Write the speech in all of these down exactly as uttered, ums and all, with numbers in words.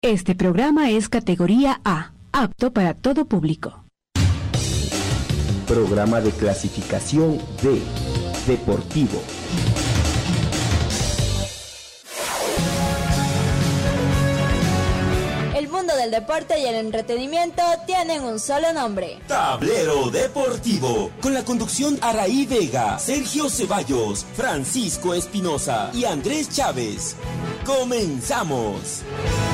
Este programa es categoría A, apto para todo público. Programa de clasificación D, deportivo. El mundo del deporte y el entretenimiento tienen un solo nombre: Tablero Deportivo, con la conducción Araí Vega, Sergio Ceballos, Francisco Espinosa y Andrés Chávez. ¡Comenzamos!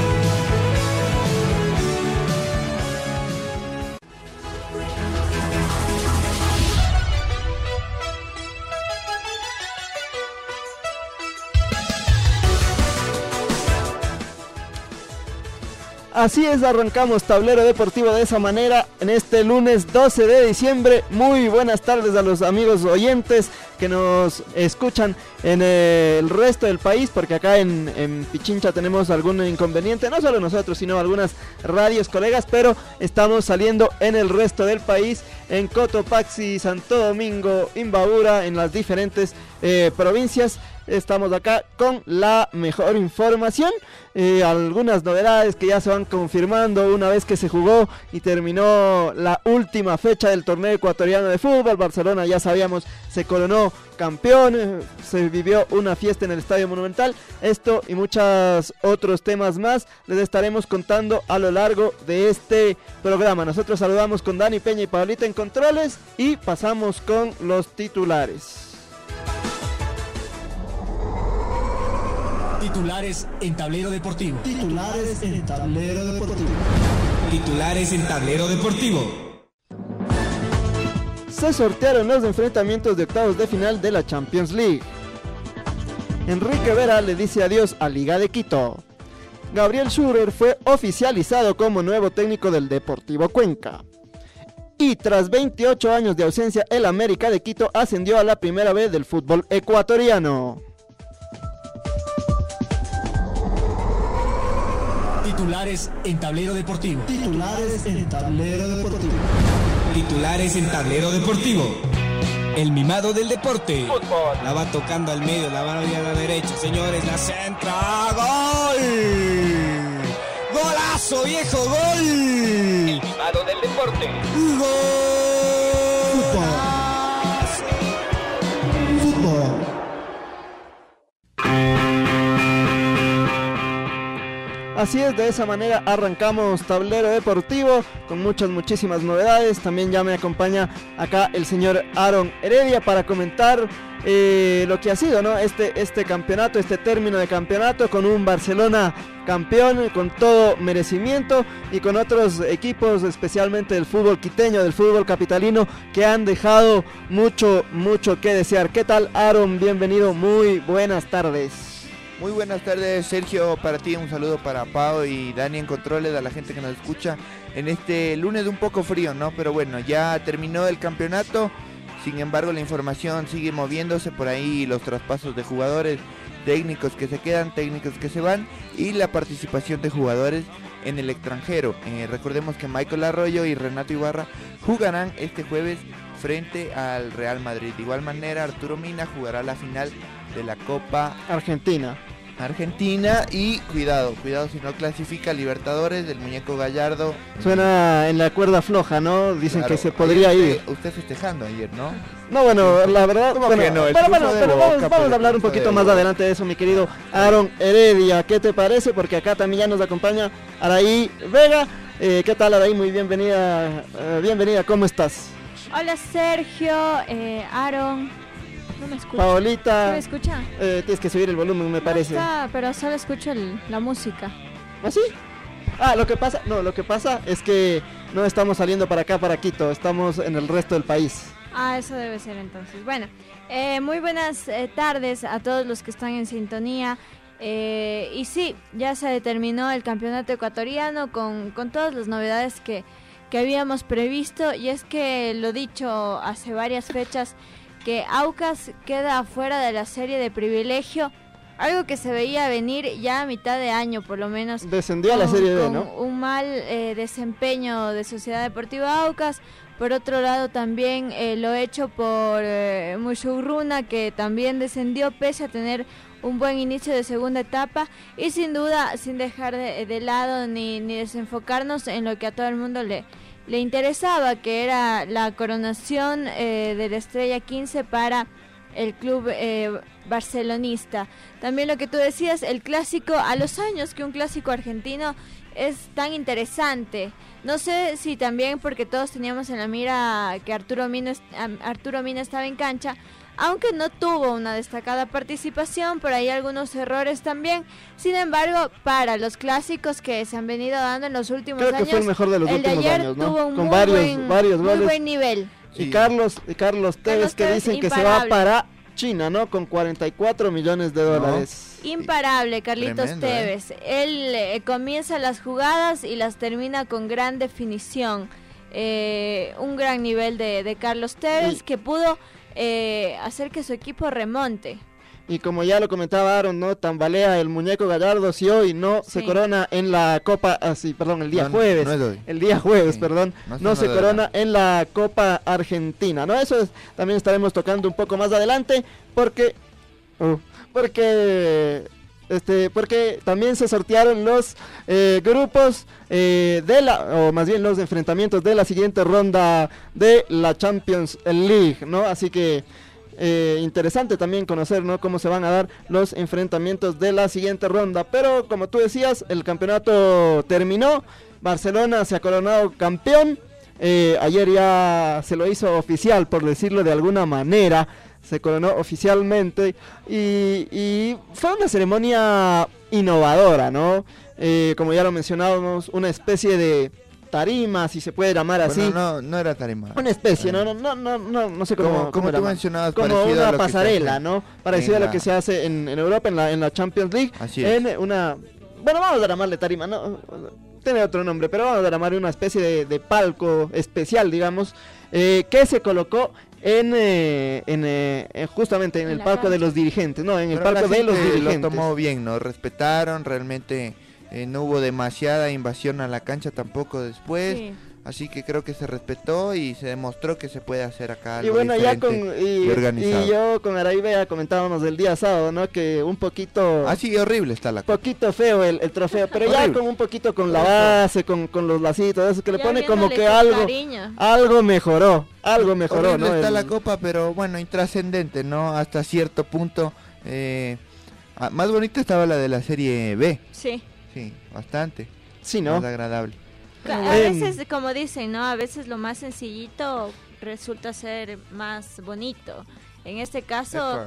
Así es, arrancamos Tablero Deportivo de esa manera en este lunes doce de diciembre. Muy buenas tardes a los amigos oyentes que nos escuchan en el resto del país, porque acá en, en Pichincha tenemos algún inconveniente, no solo nosotros, sino algunas radios colegas, pero estamos saliendo en el resto del país, en Cotopaxi, Santo Domingo, Imbabura, en las diferentes eh, provincias. Estamos acá con la mejor información, eh, algunas novedades que ya se van confirmando una vez que se jugó y terminó la última fecha del torneo ecuatoriano de fútbol. Barcelona, ya sabíamos, se coronó campeón, eh, se vivió una fiesta en el Estadio Monumental. Esto y muchos otros temas más les estaremos contando a lo largo de este programa. Nosotros saludamos con Dani Peña y Pablita en controles y pasamos con los titulares. Titulares en Tablero Deportivo. Titulares en Tablero Deportivo. Titulares en Tablero Deportivo. Se sortearon los enfrentamientos de octavos de final de la Champions League. Enrique Vera le dice adiós a Liga de Quito. Gabriel Schurer fue oficializado como nuevo técnico del Deportivo Cuenca. Y tras veintiocho años de ausencia, el América de Quito ascendió a la primera vez del fútbol ecuatoriano. Titulares en Tablero Deportivo. Titulares en Tablero Deportivo. Titulares en Tablero Deportivo. El mimado del deporte. Fútbol. La va tocando al medio, la va a la derecha, señores, la centra. ¡Gol! ¡Golazo, viejo! ¡Gol! El mimado del deporte. ¡Gol! Fútbol. Fútbol. Así es, de esa manera arrancamos Tablero Deportivo con muchas, muchísimas novedades. También ya me acompaña acá el señor Aaron Heredia para comentar eh, lo que ha sido, ¿no? Este, este campeonato, este término de campeonato con un Barcelona campeón, con todo merecimiento, y con otros equipos, especialmente del fútbol quiteño, del fútbol capitalino, que han dejado mucho, mucho que desear. ¿Qué tal, Aaron? Bienvenido, muy buenas tardes. Muy buenas tardes, Sergio, para ti, un saludo para Pau y Dani en controles, a la gente que nos escucha en este lunes de un poco frío, ¿no? Pero bueno, ya terminó el campeonato, sin embargo la información sigue moviéndose por ahí, los traspasos de jugadores, técnicos que se quedan, técnicos que se van, y la participación de jugadores en el extranjero. Eh, recordemos que Michael Arroyo y Renato Ibarra jugarán este jueves frente al Real Madrid. De igual manera, Arturo Mina jugará la final de la Copa Argentina. Argentina y cuidado, cuidado si no clasifica Libertadores del muñeco Gallardo. Suena en la cuerda floja, ¿no? Dicen Claro, que se podría usted, ir. Usted festejando ayer, ¿no? No, bueno, la verdad, ¿Cómo bueno, que no? El pero bueno, triunfo de pero Boca, vamos, vamos pues, a hablar un el triunfo poquito de más Boca. adelante de eso, mi querido Aaron Heredia. ¿Qué te parece? Porque acá también ya nos acompaña Araí Vega. Eh, ¿Qué tal, Araí? Muy bienvenida, eh, bienvenida, ¿cómo estás? Hola, Sergio, eh, Aaron. No me escucha. Paolita. ¿Sí me escucha? Eh, tienes que subir el volumen, me No parece. está, pero solo escucho el- la música. ¿Ah, sí? Ah, lo que pasa, no, lo que pasa es que no estamos saliendo para acá, para Quito, estamos en el resto del país. Ah, eso debe ser entonces. Bueno, eh, muy buenas eh, tardes a todos los que están en sintonía. Eh, y sí, ya se determinó el campeonato ecuatoriano con, con todas las novedades que, que habíamos previsto. Y es que lo dicho hace varias fechas, que Aucas queda fuera de la serie de privilegio. Algo que se veía venir ya a mitad de año, por lo menos. Descendió a la con- Serie B, con ¿no? un mal eh, desempeño de Sociedad Deportiva Aucas. Por otro lado, también eh, lo hecho por eh, Mushurruna, que también descendió pese a tener un buen inicio de segunda etapa y sin duda sin dejar de, de lado ni, ni desenfocarnos en lo que a todo el mundo le, le interesaba, que era la coronación eh, de la estrella quince para el club eh, barcelonista. También lo que tú decías, el clásico, a los años que un clásico argentino es tan interesante. No sé si también porque todos teníamos en la mira que Arturo Mina, Arturo Mina estaba en cancha, aunque no tuvo una destacada participación, por ahí algunos errores también. Sin embargo, para los clásicos que se han venido dando en los últimos Creo años, que fue el mejor de los el últimos de ayer años, ¿no? tuvo un Con muy, varios, buen, varios muy goles. buen nivel. Y Sí. Carlos, y Carlos Tevez que Tevez, dicen que se va imparable. para China, ¿no? Con cuarenta y cuatro millones de dólares. Imparable, Carlitos Tremendo, Tevez. ¿eh? Él eh, comienza las jugadas y las termina con gran definición. Eh, un gran nivel de, de Carlos Tevez Y- que pudo eh, hacer que su equipo remonte. Y como ya lo comentaba Aaron, ¿no? Tambalea el muñeco Gallardo si hoy no Sí. se corona en la Copa, así, perdón, el día No, jueves. no es hoy. El día jueves, Sí. perdón, No no, se se nos corona dará. en la Copa Argentina, ¿no? Eso es, también estaremos tocando un poco más adelante porque uh, porque este porque también se sortearon los eh, grupos eh, de la o más bien los enfrentamientos de la siguiente ronda de la Champions League, ¿no? Así que Eh, interesante también conocer, ¿no? Cómo se van a dar los enfrentamientos de la siguiente ronda. Pero como tú decías, el campeonato terminó. Barcelona se ha coronado campeón. Eh, ayer ya se lo hizo oficial, por decirlo de alguna manera. Se coronó oficialmente. Y, y fue una ceremonia innovadora, ¿no? Eh, como ya lo mencionábamos, una especie de tarima, si se puede llamar así. Bueno, no, no era tarima. Una especie, Eh, no, no, no, no, no, no sé cómo, Como, cómo como tú llamar. mencionabas, Como parecido a una lo que se pasarela, hace ¿no? Parecido a en lo la- que se hace en, en Europa, en la, en la Champions League. Así es. En una, bueno, vamos a llamarle tarima, no, tiene otro nombre, pero vamos a llamarle una especie de, de palco especial, digamos, eh, que se colocó en, eh, en, eh, en justamente en, En el la palco cancha. de los dirigentes, ¿no? En el Pero la palco de los gente dirigentes. lo tomó bien, ¿no? Respetaron, realmente eh, no hubo demasiada invasión a la cancha tampoco después. Sí. Así que creo que se respetó y se demostró que se puede hacer acá Y algo bueno, ya con diferente y, y organizado. y yo con Araibea comentábamos el día sábado, ¿no? Que un poquito Así horrible está la cosa. poquito feo el, el trofeo, pero ya Horrible. con un poquito con la base, con, con los lacitos, eso que le Ya pone como viéndole que con algo cariño. algo mejoró, algo mejoró, Horrible ¿no? está El- la copa, pero bueno, intrascendente, ¿no? Hasta cierto punto. eh, ah, más bonita estaba la de la serie B. Sí. Sí, bastante. Sí, ¿no? Más agradable. A Em. veces, como dicen, ¿no? A veces lo más sencillito resulta ser más bonito. En este caso,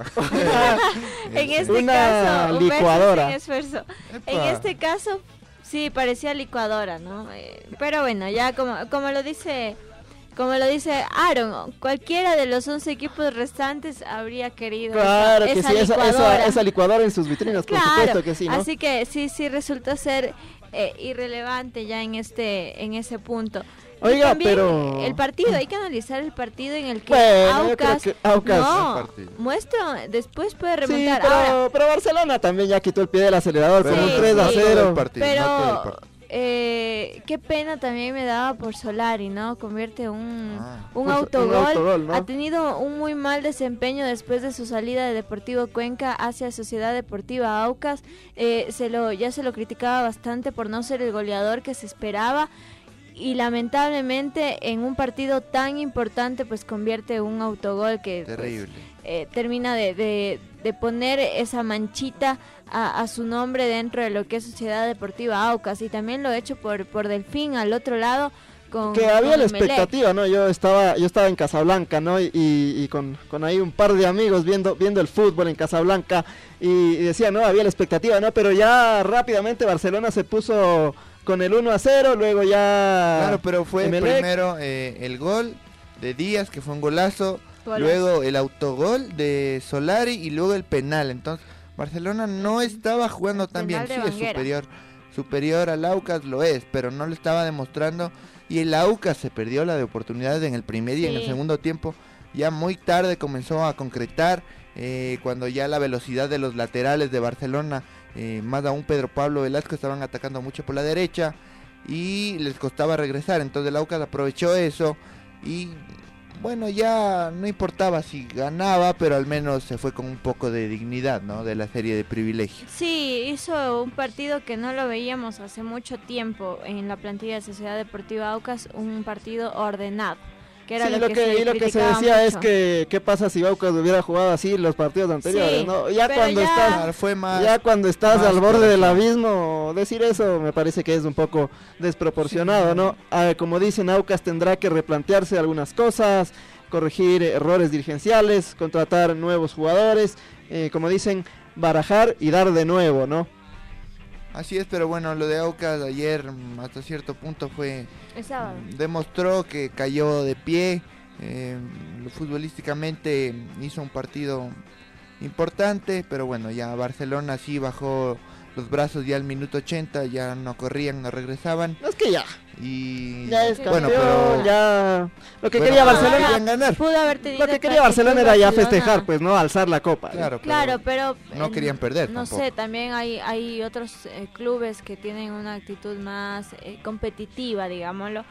en este Una caso, un beso licuadora. sin esfuerzo. En Epa. este caso, sí, parecía licuadora, ¿no? Eh, pero bueno, ya como, como lo dice, como lo dice Aaron, cualquiera de los once equipos restantes habría querido Claro esa, que esa sí, esa, licuadora. esa, esa licuadora en sus vitrinas, por Claro, supuesto que sí, ¿no? así que sí, sí resulta ser eh, irrelevante ya en este, en ese punto. Y Oiga, también pero- el partido, hay que analizar el partido en el que Bueno, yo creo Aucas, que Aucas- no, Buen partido. muestra, después puede Sí, remontar. pero, Ahora, pero Barcelona también ya quitó el pie del acelerador Pero con un Sí, tres a sí. no todo el cero. partido, no todo el pero partido. eh, qué pena también me daba por Solari, ¿no? Convierte un, Ah. un, Pues, un autogol. autogol, ¿no? Ha tenido un muy mal desempeño después de su salida de Deportivo Cuenca hacia Sociedad Deportiva Aucas. Eh, se lo, ya se lo criticaba bastante por no ser el goleador que se esperaba. Y lamentablemente en un partido tan importante pues convierte un autogol que pues, Terrible. eh, termina de, de, de poner esa manchita a, a su nombre dentro de lo que es Sociedad Deportiva Aucas, y también lo hecho por, por Delfín al otro lado con Que había con la Emelec. expectativa, ¿no? Yo estaba, yo estaba en Casablanca, ¿no? Y, y con, con ahí un par de amigos viendo, viendo el fútbol en Casablanca y, y decía, no, había la expectativa, ¿no? Pero ya rápidamente Barcelona se puso con el uno a cero, luego ya... Claro, pero fue Emelec. primero eh, el gol de Díaz, que fue un golazo, Golazo. luego el autogol de Solari y luego el penal. Entonces, Barcelona no estaba jugando tan bien. Penal de Sí, es Banguera. superior, superior al Aucas, lo es, pero no lo estaba demostrando. Y el Aucas se perdió la de oportunidades en el primer y en el Sí. segundo tiempo. Ya muy tarde comenzó a concretar, eh, cuando ya la velocidad de los laterales de Barcelona, eh, más aún Pedro Pablo Velasco, estaban atacando mucho por la derecha y les costaba regresar. Entonces el Aucas aprovechó eso y bueno, ya no importaba si ganaba, pero al menos se fue con un poco de dignidad, ¿no? De la serie de privilegios. Sí, hizo un partido que no lo veíamos hace mucho tiempo en la plantilla de Sociedad Deportiva Aucas, un partido ordenado. Que era sí, lo, lo que, que, se y lo que se criticaba decía mucho. es que qué pasa si Aucas hubiera jugado así los partidos anteriores, Sí, ¿no? Ya pero cuando ya- estás Fue más, ya cuando estás más al borde del corazón. abismo, decir eso me parece que es un poco desproporcionado, Sí. ¿no? Ah, como dicen, Aucas tendrá que replantearse algunas cosas, corregir errores dirigenciales, contratar nuevos jugadores, eh, como dicen, barajar y dar de nuevo, ¿no? Así es, pero bueno, lo de Aucas ayer mm, hasta cierto punto fue... El sábado. demostró que cayó de pie, eh, futbolísticamente hizo un partido importante, pero bueno, ya Barcelona sí bajó los brazos ya al minuto ochenta, ya no corrían, no regresaban No es que ya, y ya es bueno, campeón, pero ya lo que bueno, quería pero Barcelona, querían ganar. Pudo haber tenido lo que el quería Partido Barcelona era ya Barcelona. festejar, pues, ¿no? Alzar la copa. Claro, pero Claro, pero no eh, querían perder No tampoco. sé, también hay hay otros eh, clubes que tienen una actitud más eh, competitiva, digámoslo,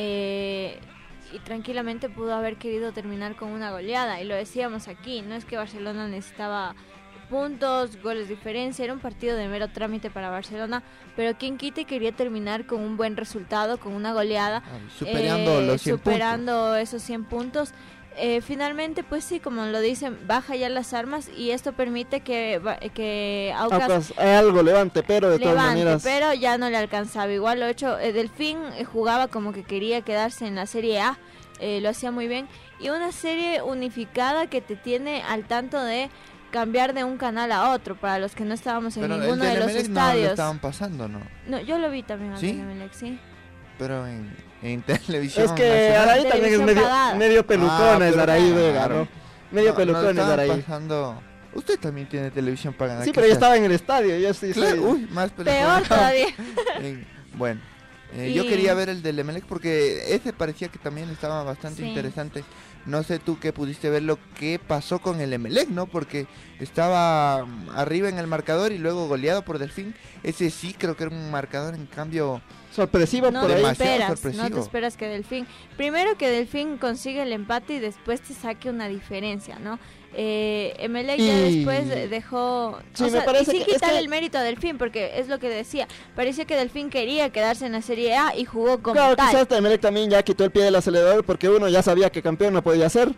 eh, y tranquilamente pudo haber querido terminar con una goleada, y lo decíamos aquí, no es que Barcelona necesitaba puntos, goles de diferencia, era un partido de mero trámite para Barcelona, pero quien quite quería terminar con un buen resultado, con una goleada, Ah, superando eh, los cien superando esos cien puntos. Eh, finalmente, pues sí, como lo dicen, baja ya las armas y esto permite que, va- que Aucas Aucas, hay algo levante, pero de todas levante, maneras pero ya no le alcanzaba. Igual lo hecho, eh, Delfín eh, jugaba como que quería quedarse en la Serie A, eh, lo hacía muy bien. Y una serie unificada que te tiene al tanto de cambiar de un canal a otro, para los que no estábamos en Pero el ninguno de los Emelec no lo estadios. estaban pasando, ¿no? No, yo lo vi también al ¿Sí? Emelec, sí. Pero en, en televisión es que nacional. Araí también es Televisión medio, pagada. medio Ah, pelucona, es pero Araí Vega, claro. ¿no? Medio No, pelucona no es estaban Araí. pasando. Usted también tiene televisión pagada. Sí, aquí pero yo está. estaba en el estadio, yo sí Claro, soy- uy, más Peor pelucona. todavía. Eh, bueno, eh, yo Y- quería ver el del Emelec porque ese parecía que también estaba bastante Sí. interesante. No sé tú qué pudiste ver lo que pasó con el Emelec, ¿no? Porque estaba mm, arriba en el marcador y luego goleado por Delfín. Ese sí creo que era un marcador, en cambio... sorpresivo No por te ahí. Demasiado esperas, no sorpresivo. te esperas que Delfín, primero que Delfín consigue el empate y después te saque una diferencia, ¿no? Eh, Emelec ya Y- después dejó, Sí, o me sea, parece y sin que- es quitarle que- el mérito a Delfín, porque es lo que decía, parecía que Delfín quería quedarse en la Serie A y jugó como Claro, tal. quizás Emelec también ya quitó el pie del acelerador porque uno ya sabía que campeón no podía ser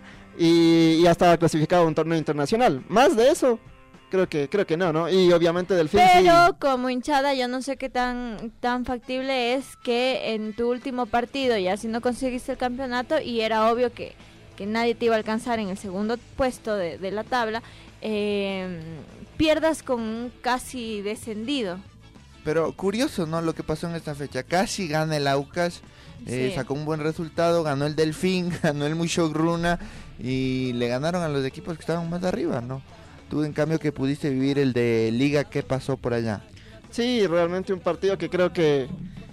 y ya estaba clasificado a un torneo internacional. Más de eso, creo que creo que no, ¿no? Y obviamente Delfín sí. Pero como hinchada yo no sé qué tan tan factible es que en tu último partido ya si no conseguiste el campeonato y era obvio que, que nadie te iba a alcanzar en el segundo puesto de, de la tabla, eh, pierdas con un casi descendido. Pero curioso, ¿no? Lo que pasó en esta fecha. Casi gana el Aucas, eh, Sí. sacó un buen resultado, ganó el Delfín, ganó el Mushogruna y le ganaron a los equipos que estaban más arriba, ¿no? Tú en cambio que pudiste vivir el de Liga, ¿qué pasó por allá? Sí, realmente un partido que creo que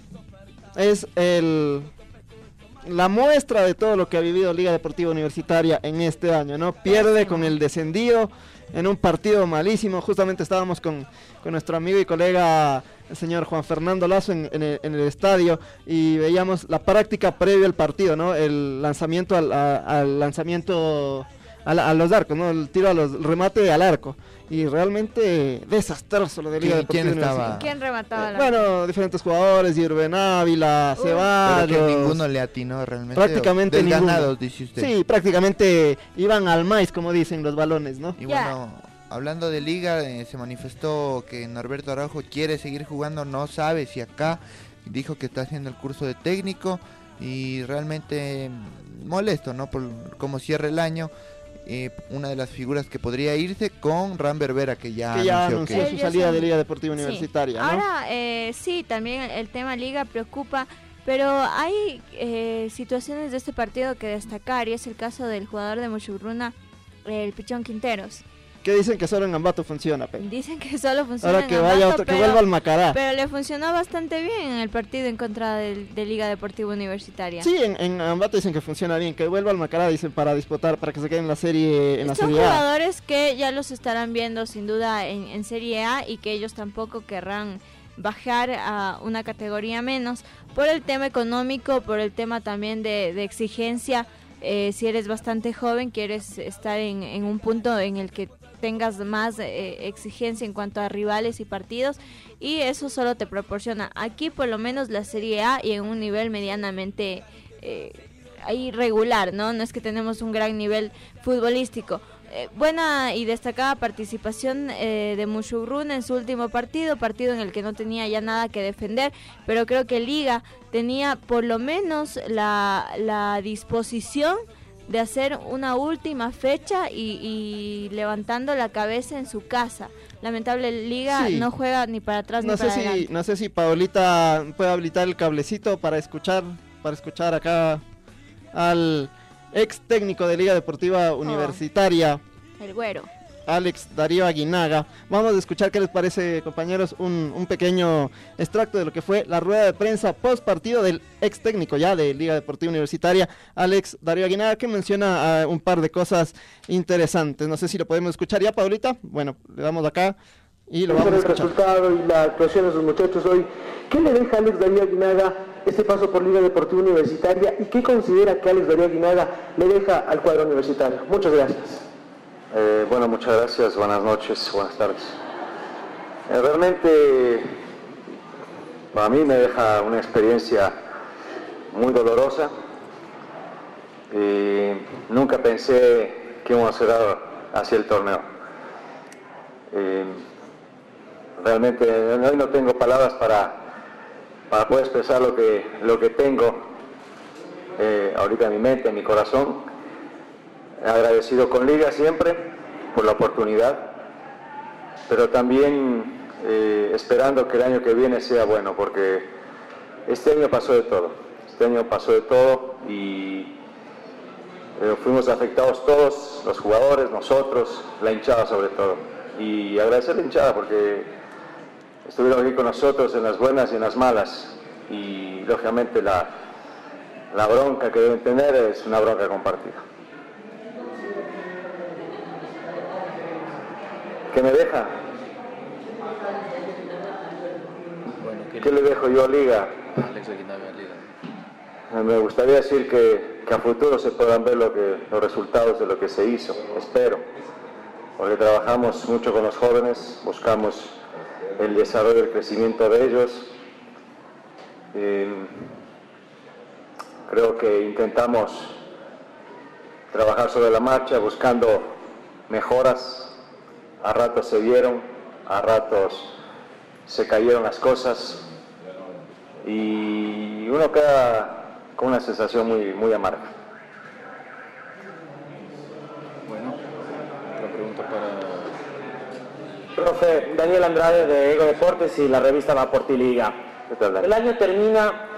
es el la muestra de todo lo que ha vivido Liga Deportiva Universitaria en este año, ¿no? Pierde con el descendido en un partido malísimo. Justamente estábamos con, con nuestro amigo y colega el señor Juan Fernando Lazo en, en, el, en el estadio y veíamos la práctica previa al partido, ¿no? El lanzamiento al, a- al lanzamiento a, la- a los arcos, ¿no? El tiro a los el remate al arco. Y realmente desastroso lo de Liga ¿Quién- Deportiva quién estaba? Universitaria. ¿Quién remataba Eh, la bueno, diferentes jugadores, Irben Ávila, Uy. Ceballos. Pero que ninguno le atinó realmente. Prácticamente ninguno. Desganados, dice usted. Sí, prácticamente iban al maíz, como dicen los balones, ¿no? Y Ya. bueno, hablando de Liga, eh, se manifestó que Norberto Araujo quiere seguir jugando, no sabe si acá, dijo que está haciendo el curso de técnico y realmente mm, molesto, ¿no? Por cómo cierra el año. Eh, una de las figuras que podría irse con Ran Berbera, que ya que ya anunció anunció que... su Ellos salida son- de Liga Deportiva Sí. Universitaria, ¿no? Ahora, eh, sí, también el tema Liga preocupa, pero hay eh, situaciones de este partido que destacar y es el caso del jugador de Muchugruna, el Pichón Quinteros. Que dicen que solo en Ambato funciona, pe. Dicen que solo funciona Ahora en que vaya Ambato, otro, que pero- vuelva al Macará. Pero le funcionó bastante bien en el partido en contra del, de Liga Deportiva Universitaria. Sí, en, en Ambato dicen que funciona bien, que vuelva al Macará, dicen, para disputar, para que se quede en la serie, en la Son serie A. jugadores que ya los estarán viendo sin duda en, en Serie A y que ellos tampoco querrán bajar a una categoría menos por el tema económico, por el tema también de, de exigencia eh, si eres bastante joven, quieres estar en, en un punto en el que tengas más eh, exigencia en cuanto a rivales y partidos, y eso solo te proporciona aquí por lo menos la Serie A y en un nivel medianamente eh, ahí regular, ¿no? No es que tenemos un gran nivel futbolístico. Eh, buena y destacada participación eh, de Mushurruna en su último partido, partido en el que no tenía ya nada que defender, pero creo que Liga tenía por lo menos la, la disposición de hacer una última fecha y, y levantando la cabeza en su casa. Lamentable, Liga sí. no juega ni para atrás no ni sé para si, adelante. No sé si Paolita puede habilitar el cablecito para escuchar, para escuchar acá al ex técnico de Liga Deportiva Universitaria, oh, el güero Alex Darío Aguinaga. Vamos a escuchar qué les parece, compañeros, un, un pequeño extracto de lo que fue la rueda de prensa post partido del ex técnico ya de Liga Deportiva Universitaria, Alex Darío Aguinaga, que menciona uh, un par de cosas interesantes. No sé si lo podemos escuchar ya, Paulita. Bueno, le damos acá y lo vamos a escuchar. El resultado y la actuación de sus muchachos hoy, ¿qué le deja a Alex Darío Aguinaga este paso por Liga Deportiva Universitaria y qué considera que Alex Darío Aguinaga le deja al cuadro universitario? Muchas gracias. Eh, bueno, muchas gracias, buenas noches, buenas tardes. Eh, realmente para mí me deja una experiencia muy dolorosa. Eh, nunca pensé que íbamos a cerrar hacia el torneo. Eh, realmente hoy no tengo palabras para, para poder expresar lo que, lo que tengo eh, ahorita en mi mente, en mi corazón. Agradecido con Liga siempre por la oportunidad, pero también eh, esperando que el año que viene sea bueno, porque este año pasó de todo, este año pasó de todo y eh, fuimos afectados todos, los jugadores, nosotros, la hinchada sobre todo, y agradecer a la hinchada porque estuvieron aquí con nosotros en las buenas y en las malas, y lógicamente la, la bronca que deben tener es una bronca compartida. ¿Qué me deja? Bueno, ¿qué, ¿Qué le dejo yo a Liga? Alex Aguinaga, Liga. Me gustaría decir que, que a futuro se puedan ver lo que, los resultados de lo que se hizo, espero, porque trabajamos mucho con los jóvenes, buscamos el desarrollo y el crecimiento de ellos. Eh, creo que intentamos trabajar sobre la marcha buscando mejoras. A ratos se vieron, a ratos se cayeron las cosas y uno queda con una sensación muy, muy amarga. Bueno, otra pregunta para... Profe, Daniel Andrade de Ego Deportes y la revista Va por Ti Liga. ¿Qué tal, Daniel? El año termina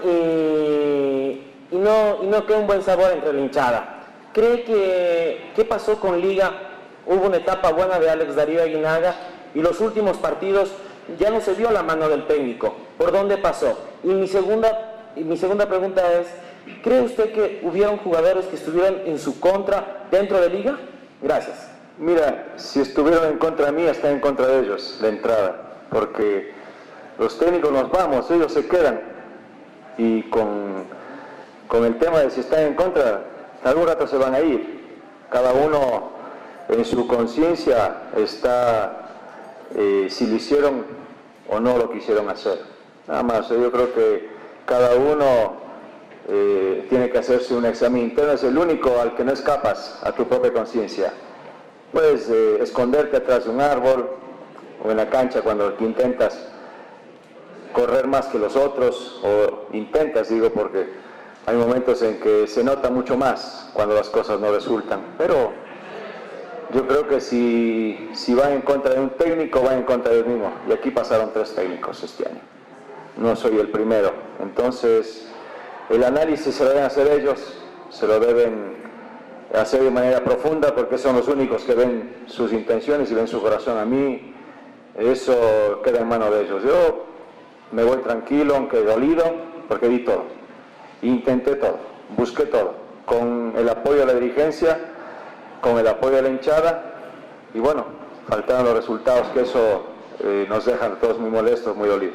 y, y, no, y no queda un buen sabor entre la hinchada. ¿Cree que qué pasó con Liga? Hubo una etapa buena de Alex Darío Aguinaga y los últimos partidos ya no se vio la mano del técnico. ¿Por dónde pasó? Y mi segunda, y mi segunda pregunta es, ¿cree usted que hubieron jugadores que estuvieron en su contra dentro de Liga? Gracias. Mira, si estuvieron en contra mía, está en contra de ellos, de entrada, porque los técnicos nos vamos, ellos se quedan. Y con, con el tema de si están en contra, algún rato se van a ir. Cada uno en su conciencia está eh, si lo hicieron o no lo quisieron hacer. Nada más, yo creo que cada uno eh, tiene que hacerse un examen interno, es el único al que no escapas a tu propia conciencia. Puedes eh, esconderte atrás de un árbol o en la cancha cuando intentas correr más que los otros, o intentas, digo, porque hay momentos en que se nota mucho más cuando las cosas no resultan, pero yo creo que si, si va en contra de un técnico, va en contra del mismo. Y aquí pasaron tres técnicos este año. No soy el primero. Entonces, el análisis se lo deben hacer ellos, se lo deben hacer de manera profunda, porque son los únicos que ven sus intenciones y ven su corazón. A mí, eso queda en manos de ellos. Yo me voy tranquilo, aunque dolido, porque di todo. Intenté todo, busqué todo, con el apoyo de la dirigencia, con el apoyo de la hinchada, y bueno, faltaron los resultados, que eso eh, nos dejan a todos muy molestos, muy dolidos.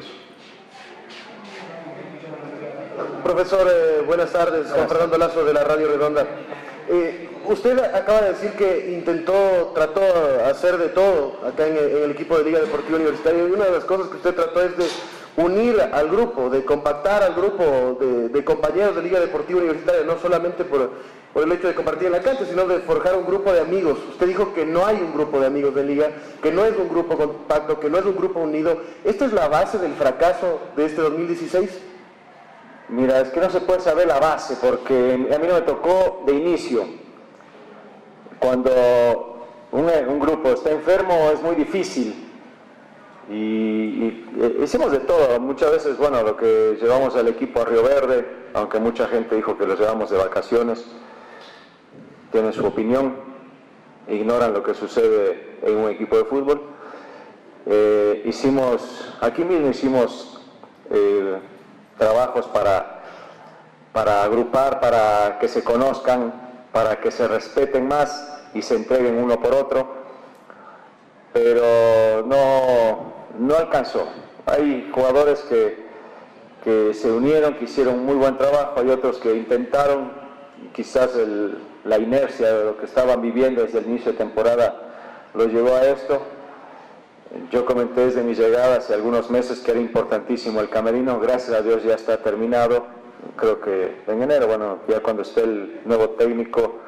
Profesor, eh, buenas tardes, Juan Fernando Lazo de la Radio Redonda. Eh, usted acaba de decir que intentó, trató de hacer de todo acá en el, en el equipo de Liga Deportiva Universitaria, y una de las cosas que usted trató es de unir al grupo, de compactar al grupo de, de compañeros de Liga Deportiva Universitaria, no solamente por, por el hecho de compartir en la cancha, sino de forjar un grupo de amigos. Usted dijo que no hay un grupo de amigos de Liga, que no es un grupo compacto, que no es un grupo unido. ¿Esta es la base del fracaso de este dos mil dieciséis? Mira, es que no se puede saber la base, porque a mí no me tocó de inicio. Cuando un, un grupo está enfermo es muy difícil. Y, y hicimos de todo. Muchas veces, bueno, lo que llevamos al equipo a Río Verde, aunque mucha gente dijo que los llevamos de vacaciones, tienen su opinión, ignoran lo que sucede en un equipo de fútbol. Eh, hicimos, aquí mismo hicimos eh, trabajos para, para agrupar, para que se conozcan, para que se respeten más y se entreguen uno por otro, pero no, no alcanzó. Hay jugadores que, que se unieron, que hicieron muy buen trabajo, hay otros que intentaron, quizás el, la inercia de lo que estaban viviendo desde el inicio de temporada los llevó a esto. Yo comenté desde mi llegada hace algunos meses que era importantísimo el camerino. Gracias a Dios ya está terminado. Creo que en enero, bueno, ya cuando esté el nuevo técnico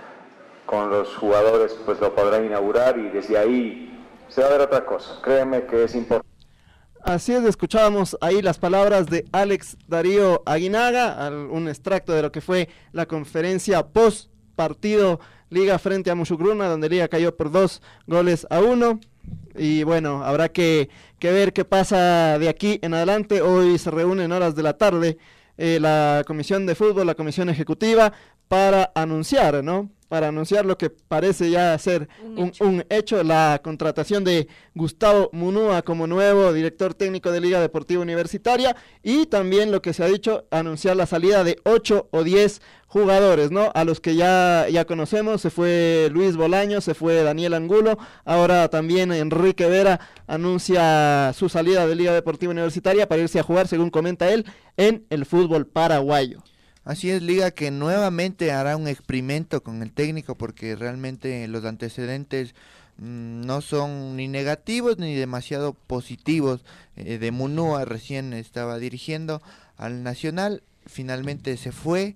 con los jugadores, pues lo podrán inaugurar y desde ahí se va a ver otra cosa. Créeme que es importante. Así es, escuchábamos ahí las palabras de Alex Darío Aguinaga, un extracto de lo que fue la conferencia post partido Liga frente a Mushugruna, donde Liga cayó por dos goles a uno. Y bueno, habrá que, que ver qué pasa de aquí en adelante. Hoy se reúne en horas de la tarde eh, la comisión de fútbol, la comisión ejecutiva, para anunciar, ¿no? Para anunciar lo que parece ya ser un, un, hecho. un hecho, la contratación de Gustavo Munúa como nuevo director técnico de Liga Deportiva Universitaria, y también lo que se ha dicho, anunciar la salida de ocho o diez jugadores, ¿no? A los que ya, ya conocemos. Se fue Luis Bolaño, se fue Daniel Angulo, ahora también Enrique Vera anuncia su salida de Liga Deportiva Universitaria para irse a jugar, según comenta él, en el fútbol paraguayo. Así es, Liga que nuevamente hará un experimento con el técnico, porque realmente los antecedentes mmm, no son ni negativos ni demasiado positivos. Eh, de Munúa recién estaba dirigiendo al Nacional, finalmente se fue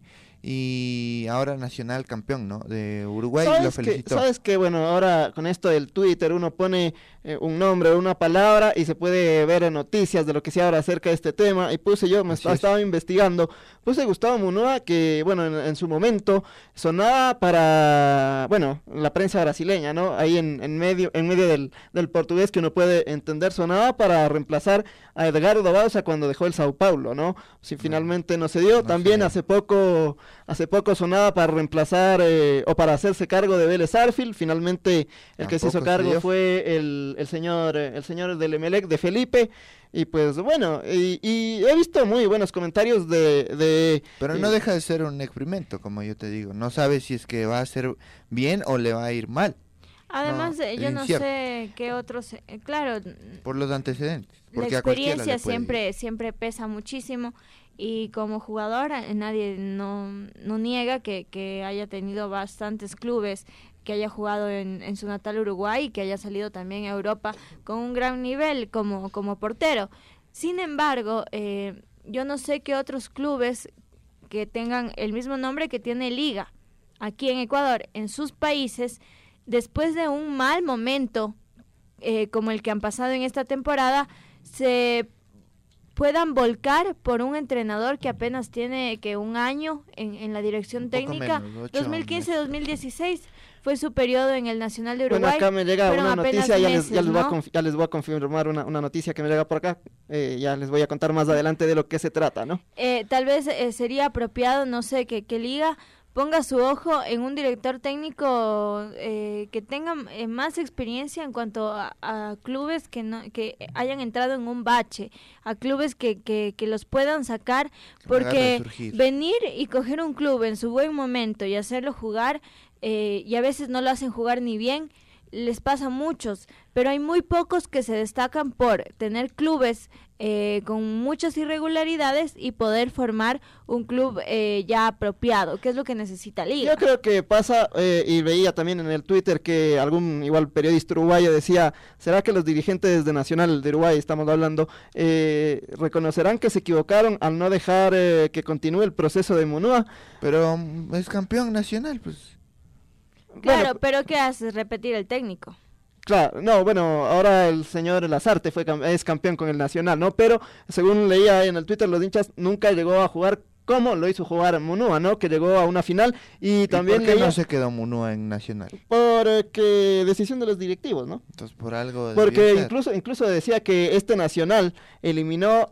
y ahora Nacional campeón, ¿no? De Uruguay, lo felicitó. Que, ¿Sabes que bueno, ahora con esto del Twitter uno pone eh, un nombre, una palabra y se puede ver en noticias de lo que se habla acerca de este tema? Y puse yo, me estaba, estaba investigando, puse Gustavo Munúa, que bueno, en, en su momento sonaba para, bueno, la prensa brasileña, ¿no? Ahí en, en medio en medio del, del portugués que uno puede entender, sonaba para reemplazar a Edgardo Bauza cuando dejó el Sao Paulo, ¿no? Si finalmente no se dio, no también sé. hace poco hace poco sonaba para reemplazar eh, o para hacerse cargo de Vélez Arfield. Finalmente el Tampoco que se hizo cargo se fue el, el señor el señor del Emelec, de Felipe. Y pues bueno, y, y he visto muy buenos comentarios de... de Pero no eh, deja de ser un experimento, como yo te digo. No sabes si es que va a ser bien o le va a ir mal. Además, no, yo no incierto. sé qué otros... Eh, claro... Por los antecedentes. La experiencia siempre, siempre pesa muchísimo. Y como jugador, nadie no, no niega que, que haya tenido bastantes clubes, que haya jugado en, en su natal Uruguay y que haya salido también a Europa con un gran nivel como, como portero. Sin embargo, eh, yo no sé qué otros clubes que tengan el mismo nombre que tiene Liga aquí en Ecuador, en sus países, después de un mal momento eh, como el que han pasado en esta temporada, se puedan volcar por un entrenador que apenas tiene que un año en, en la dirección técnica. dos mil quince dos mil dieciséis fue su periodo en el Nacional de Uruguay. Bueno, acá me llega una noticia, ya, meses, les, ya, les voy a ya les voy a confirmar una, una noticia que me llega por acá, eh, ya les voy a contar más adelante de lo que se trata, ¿no? Eh, tal vez eh, sería apropiado, no sé, que, que Liga ponga su ojo en un director técnico eh, que tenga eh, más experiencia en cuanto a, a clubes que no que hayan entrado en un bache, a clubes que, que, que los puedan sacar, porque venir y coger un club en su buen momento y hacerlo jugar, eh, y a veces no lo hacen jugar ni bien, les pasa a muchos, pero hay muy pocos que se destacan por tener clubes eh, con muchas irregularidades y poder formar un club eh, ya apropiado, que es lo que necesita Liga. Yo creo que pasa, eh, y veía también en el Twitter que algún igual periodista uruguayo decía, ¿será que los dirigentes de Nacional de Uruguay, estamos hablando, eh, reconocerán que se equivocaron al no dejar eh, que continúe el proceso de Munúa? Pero um, es campeón nacional, pues. Claro, Bueno, pero ¿qué haces? Repetir el técnico. Claro, no, bueno, ahora el señor Lazarte fue cam- es campeón con el Nacional, ¿no? Pero según leía en el Twitter, los hinchas nunca llegó a jugar como lo hizo jugar Munúa, ¿no? Que llegó a una final y también ¿Y por qué leía no se quedó Munúa en Nacional? porque decisión de los directivos, ¿no? Entonces por algo Porque debió ser. incluso incluso decía que este Nacional eliminó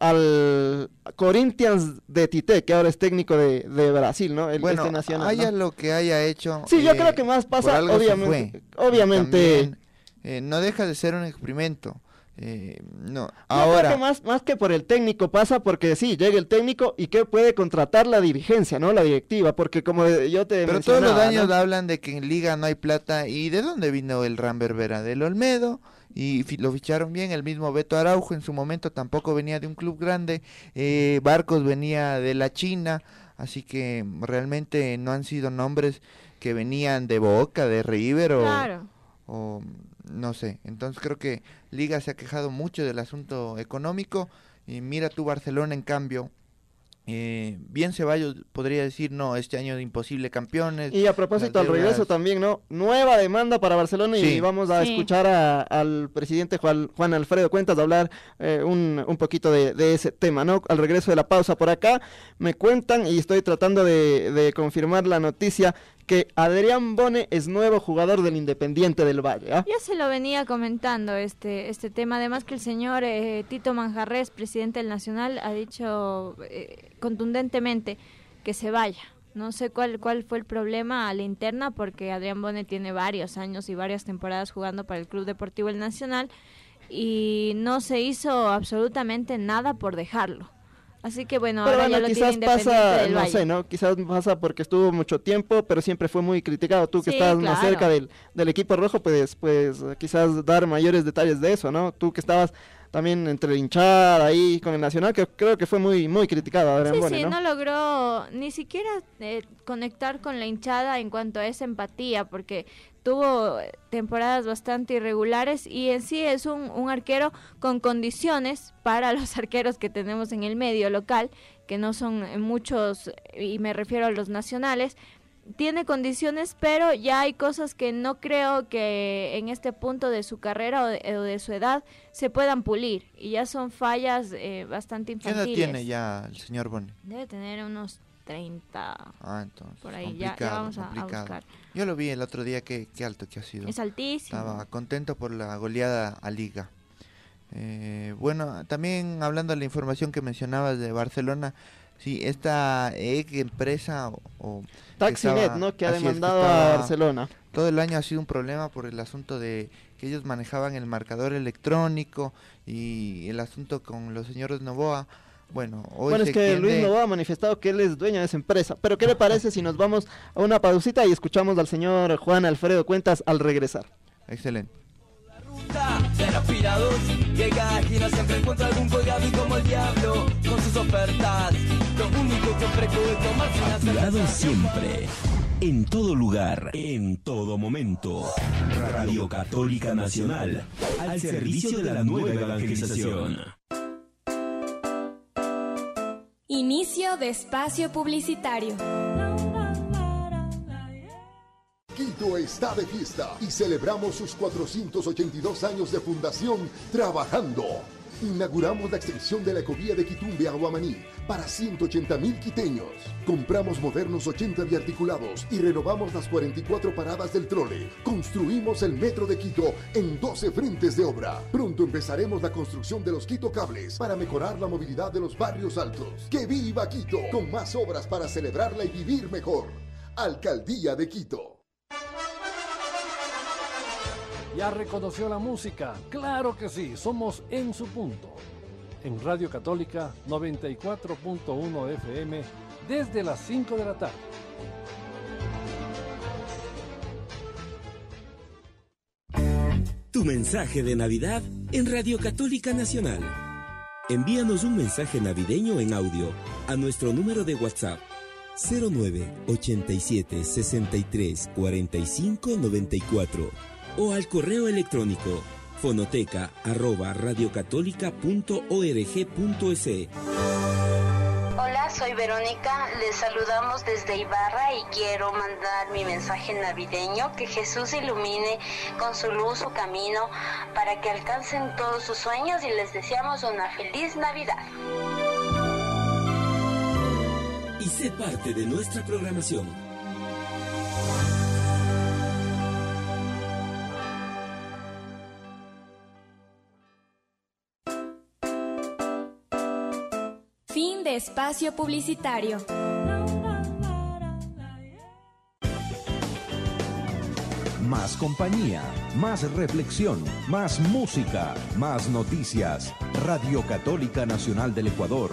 al Corinthians de Tite, que ahora es técnico de, de Brasil, ¿no? El, Bueno, este Nacional, haya ¿no? lo que haya hecho. Sí, yo eh, creo que más pasa, por algo se obviamente, fue. obviamente. También, eh, no deja de ser un experimento. Eh, no, Yo ahora. creo que más, más que por el técnico pasa porque sí, llega el técnico y que puede contratar la dirigencia, ¿no? La directiva, porque como yo te Pero todos los mencionaba, años ¿no? hablan de que en Liga no hay plata. ¿Y de dónde vino el Ram Berbera? Del Olmedo. Y fi- lo ficharon bien. El mismo Beto Araujo en su momento tampoco venía de un club grande. Eh, Barcos venía de la China. Así que realmente no han sido nombres que venían de Boca, de River o, Claro. o no sé. Entonces creo que Liga se ha quejado mucho del asunto económico. Y mira tu Barcelona, en cambio. Eh, bien Ceballos podría decir, no, este año de imposible campeones. Y a propósito, las al regreso deudas. también, ¿no? Nueva demanda para Barcelona y Sí. vamos a Sí. escuchar a- al presidente Juan, Juan Alfredo Cuentas hablar eh, un, un poquito de, de ese tema, ¿no? Al regreso de la pausa por acá, me cuentan y estoy tratando de, de confirmar la noticia que Adrián Bone es nuevo jugador del Independiente del Valle, ¿ah? Ya se lo venía comentando este este tema, además que el señor eh, Tito Manjarrés, presidente del Nacional, ha dicho eh, contundentemente que se vaya. No sé cuál cuál fue el problema a la interna, porque Adrián Bone tiene varios años y varias temporadas jugando para el Club Deportivo El Nacional y no se hizo absolutamente nada por dejarlo. Así que bueno, Pero ahora bueno, ya lo tiene quizás Independiente pasa, del no Valle. sé, ¿no? Quizás pasa porque estuvo mucho tiempo, pero siempre fue muy criticado. Tú que Sí, estás más claro. cerca del, del equipo rojo, pues, pues eh, quizás dar mayores detalles de eso, ¿no? Tú que estabas también entre la hinchada ahí con el Nacional, que creo que fue muy muy criticado Adrián Sí, Bone, sí, ¿no? no logró ni siquiera eh, conectar con la hinchada en cuanto a esa empatía, porque tuvo temporadas bastante irregulares y en sí es un, un arquero con condiciones para los arqueros que tenemos en el medio local, que no son eh, muchos, y me refiero a los nacionales. Tiene condiciones, pero ya hay cosas que no creo que en este punto de su carrera o de, o de su edad se puedan pulir, y ya son fallas eh, bastante ¿Qué edad infantiles. tiene ya el señor Bone? Debe tener unos treinta, Ah, entonces, por ahí, ya, ya complicado, vamos a, a complicado. buscar. Yo lo vi el otro día, qué, qué alto que ha sido. Es altísimo. Estaba contento por la goleada a Liga. Eh, bueno, también hablando de la información que mencionabas de Barcelona, sí, esta ex empresa o, o que Taxinet, estaba- ¿no? Que ha así es, demandado estaba- a Barcelona. Todo el año ha sido un problema por el asunto de que ellos manejaban el marcador electrónico y el asunto con los señores Novoa. Bueno, hoy Bueno, se es que extiende- Luis Novoa ha manifestado que él es dueño de esa empresa. Pero ¿qué le parece si nos vamos a una pausita y escuchamos al señor Juan Alfredo Cuentas al regresar? Excelente. Ser aspirados, que cada esquina siempre encuentra algún colgado y como el diablo con sus ofertas. Lo único que ofrezco es tomarse una Afilado cerveza. siempre, en todo lugar, en todo momento. Radio Católica Nacional, al servicio de la nueva evangelización. Inicio de espacio publicitario. Quito está de fiesta y celebramos sus cuatrocientos ochenta y dos años de fundación trabajando. Inauguramos la extensión de la ecovía de Quitumbe a Guamaní para ciento ochenta mil quiteños. Compramos modernos ochenta biarticulados y renovamos las cuarenta y cuatro paradas del trole. Construimos el metro de Quito en doce frentes de obra. Pronto empezaremos la construcción de los Quito Cables para mejorar la movilidad de los barrios altos. ¡Que viva Quito! Con más obras para celebrarla y vivir mejor. Alcaldía de Quito. ¿Ya reconoció la música? Claro que sí, somos En Su Punto. En Radio Católica noventa y cuatro punto uno F M desde las cinco de la tarde. Tu mensaje de Navidad en Radio Católica Nacional. Envíanos un mensaje navideño en audio a nuestro número de WhatsApp cero nueve ochenta y siete sesenta y tres cuarenta y cinco noventa y cuatro o al correo electrónico fonoteca arroba radiocatólica punto org punto es. Hola, soy Verónica, les saludamos desde Ibarra y quiero mandar mi mensaje navideño, que Jesús ilumine con su luz su camino para que alcancen todos sus sueños y les deseamos una feliz Navidad. Y sé parte de nuestra programación. Fin de espacio publicitario. Más compañía, más reflexión, más música, más noticias. Radio Católica Nacional del Ecuador.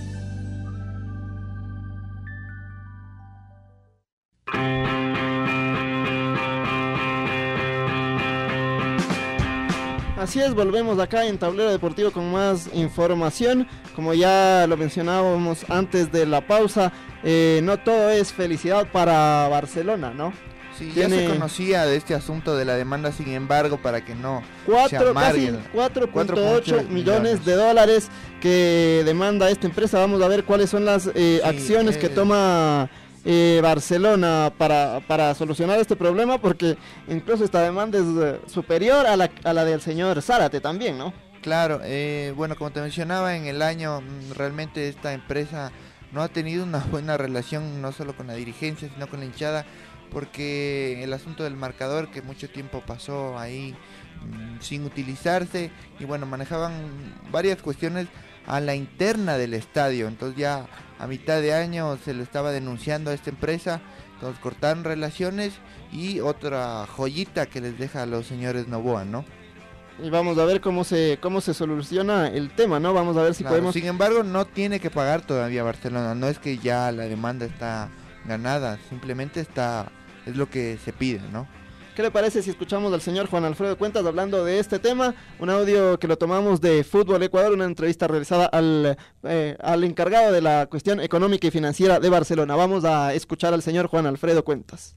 Así es, volvemos acá en Tablero Deportivo con más información. Como ya lo mencionábamos antes de la pausa, eh, no todo es felicidad para Barcelona, ¿no? Sí, Tiene... ya se conocía de este asunto de la demanda, sin embargo, para que no cuatro, se amargue. Casi cuatro punto ocho millones de dólares que demanda esta empresa. Vamos a ver cuáles son las eh, sí, acciones eh... que toma... Eh, Barcelona para, para solucionar este problema, porque incluso esta demanda es uh, superior a la, a la del señor Zárate también, ¿no? Claro, eh, bueno, como te mencionaba, en el año realmente esta empresa no ha tenido una buena relación no solo con la dirigencia, sino con la hinchada, porque el asunto del marcador que mucho tiempo pasó ahí mmm, sin utilizarse, y bueno, manejaban varias cuestiones a la interna del estadio. Entonces ya a mitad de año se le estaba denunciando a esta empresa, entonces cortaron relaciones, y otra joyita que les deja a los señores Novoa, ¿no? Y vamos a ver cómo se cómo se soluciona el tema, ¿no? Vamos a ver si claro, podemos... Sin embargo, no tiene que pagar todavía Barcelona, no es que ya la demanda está ganada, simplemente está es lo que se pide, ¿no? ¿Qué le parece si escuchamos al señor Juan Alfredo Cuentas hablando de este tema? Un audio que lo tomamos de Fútbol Ecuador, una entrevista realizada al, eh, al encargado de la cuestión económica y financiera de Barcelona. Vamos a escuchar al señor Juan Alfredo Cuentas.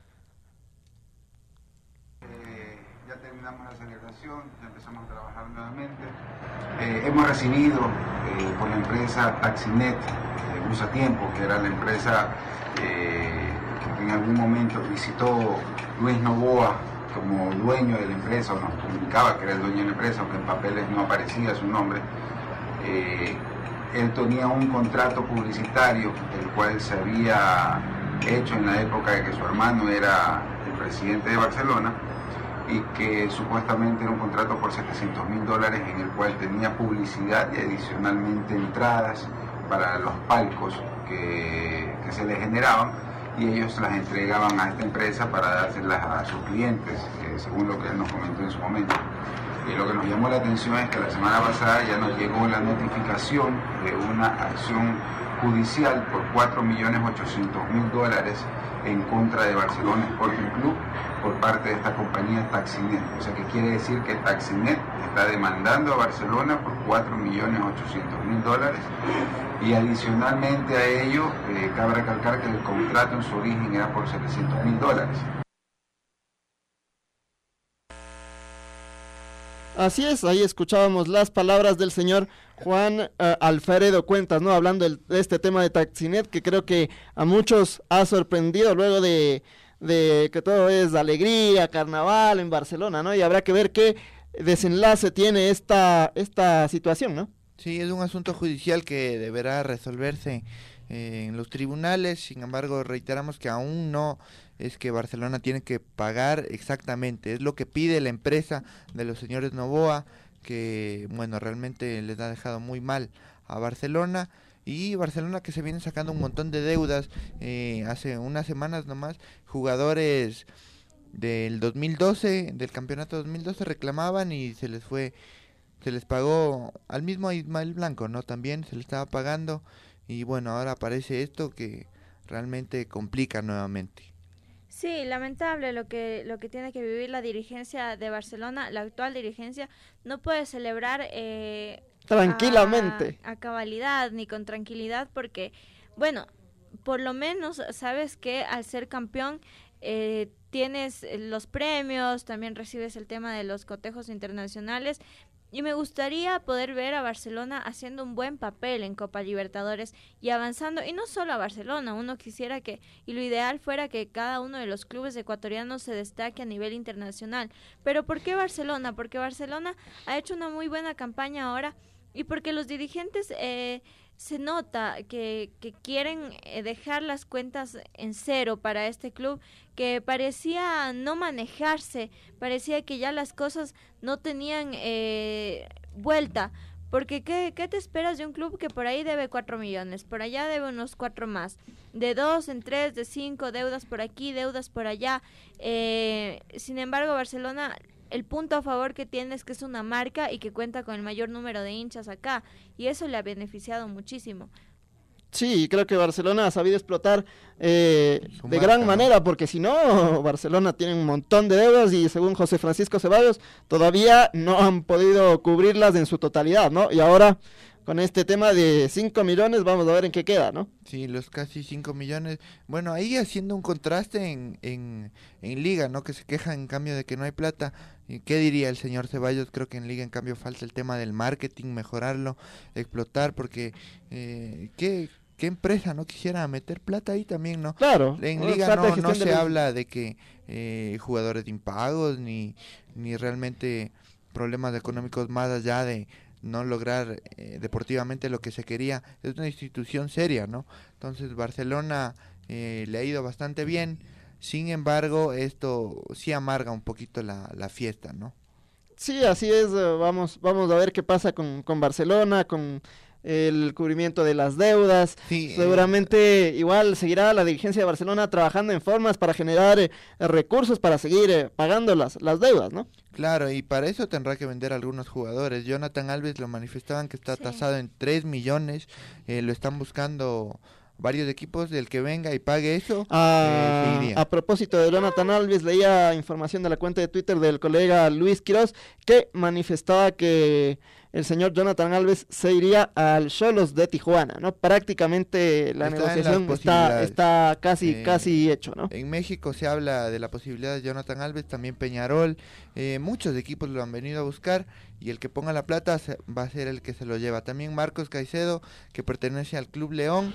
Eh, ya terminamos la celebración, ya empezamos a trabajar nuevamente. Eh, hemos recibido eh, por la empresa Taxinet, eh, Usa Tiempo, que era la empresa eh, que en algún momento visitó Luis Novoa como dueño de la empresa, o nos comunicaba que era el dueño de la empresa, aunque en papeles no aparecía su nombre. Eh, él tenía un contrato publicitario, el cual se había hecho en la época de que su hermano era el presidente de Barcelona, y que supuestamente era un contrato por setecientos mil dólares, en el cual tenía publicidad y adicionalmente entradas para los palcos que, que se le generaban, y ellos las entregaban a esta empresa para dárselas a sus clientes, eh, según lo que él nos comentó en su momento. Y lo que nos llamó la atención es que la semana pasada ya nos llegó la notificación de una acción judicial por cuatro millones ochocientos mil dólares en contra de Barcelona Sporting Club por parte de esta compañía Taxinet. O sea, que quiere decir que Taxinet está demandando a Barcelona por cuatro millones ochocientos mil dólares, y adicionalmente a ello eh, cabe recalcar que el contrato en su origen era por setecientos mil dólares. Así es, ahí escuchábamos las palabras del señor Juan uh, Alfredo Cuentas, ¿no? Hablando del, de este tema de Taxinet, que creo que a muchos ha sorprendido luego de, de que todo es alegría, carnaval en Barcelona, ¿no? Y habrá que ver qué desenlace tiene esta, esta situación, ¿no? Sí, es un asunto judicial que deberá resolverse eh, en los tribunales. Sin embargo, reiteramos que aún no es que Barcelona tiene que pagar exactamente, es lo que pide la empresa de los señores Novoa, que bueno, realmente les ha dejado muy mal a Barcelona, y Barcelona que se viene sacando un montón de deudas. Eh, hace unas semanas nomás, jugadores del dos mil doce, del campeonato dos mil doce, reclamaban y se les fue, se les pagó al mismo Ismael Blanco, ¿no? También se le estaba pagando, y bueno, ahora aparece esto que realmente complica nuevamente. Sí, lamentable lo que lo que tiene que vivir la dirigencia de Barcelona, la actual dirigencia. No puede celebrar eh, Tranquilamente. A, a cabalidad ni con tranquilidad porque, bueno, por lo menos sabes que al ser campeón eh, tienes los premios, también recibes el tema de los cotejos internacionales. Y me gustaría poder ver a Barcelona haciendo un buen papel en Copa Libertadores y avanzando, y no solo a Barcelona, uno quisiera que, y lo ideal fuera que cada uno de los clubes ecuatorianos se destaque a nivel internacional. Pero ¿por qué Barcelona? Porque Barcelona ha hecho una muy buena campaña ahora y porque los dirigentes eh, se nota que, que quieren eh, dejar las cuentas en cero para este club, que parecía no manejarse, parecía que ya las cosas no tenían eh, vuelta, porque ¿qué, ¿qué te esperas de un club que por ahí debe cuatro millones, por allá debe unos cuatro más, de dos en tres, de cinco, deudas por aquí, deudas por allá? Eh, sin embargo, Barcelona, el punto a favor que tiene es que es una marca y que cuenta con el mayor número de hinchas acá, y eso le ha beneficiado muchísimo. Sí, creo que Barcelona ha sabido explotar eh, de gran manera, porque si no, Barcelona tiene un montón de deudas y según José Francisco Ceballos, todavía no han podido cubrirlas en su totalidad, ¿no? Y ahora, con este tema de cinco millones, vamos a ver en qué queda, ¿no? Sí, los casi cinco millones. Bueno, ahí haciendo un contraste en, en, en Liga, ¿no? Que se quejan en cambio de que no hay plata. ¿Qué diría el señor Ceballos? Creo que en Liga en cambio falta el tema del marketing, mejorarlo, explotar, porque eh, ¿qué, qué empresa no quisiera meter plata ahí también, no? Claro. En Liga no, no se habla de que eh, jugadores de impagos, ni, ni realmente problemas económicos más allá de no lograr eh, deportivamente lo que se quería. Es una institución seria, ¿no? Entonces Barcelona eh, le ha ido bastante bien. Sin embargo, esto sí amarga un poquito la, la fiesta, ¿no? Sí, así es. Vamos, vamos a ver qué pasa con, con Barcelona, con el cubrimiento de las deudas. Sí, seguramente eh, igual seguirá la dirigencia de Barcelona trabajando en formas para generar eh, recursos para seguir eh, pagando las, las deudas, ¿no? Claro, y para eso tendrá que vender a algunos jugadores. Jonathan Alves lo manifestaban que está sí. tasado en tres millones, eh, lo están buscando varios equipos, del que venga y pague eso. Ah, eh, a propósito de Jonathan Alves, leía información de la cuenta de Twitter del colega Luis Quiroz, que manifestaba que el señor Jonathan Alves se iría al Xolos de Tijuana, ¿no? Prácticamente la está negociación está, está casi, eh, casi hecho, ¿no? En México se habla de la posibilidad de Jonathan Alves, también Peñarol, eh, muchos equipos lo han venido a buscar, y el que ponga la plata se, va a ser el que se lo lleva. También Marcos Caicedo, que pertenece al Club León,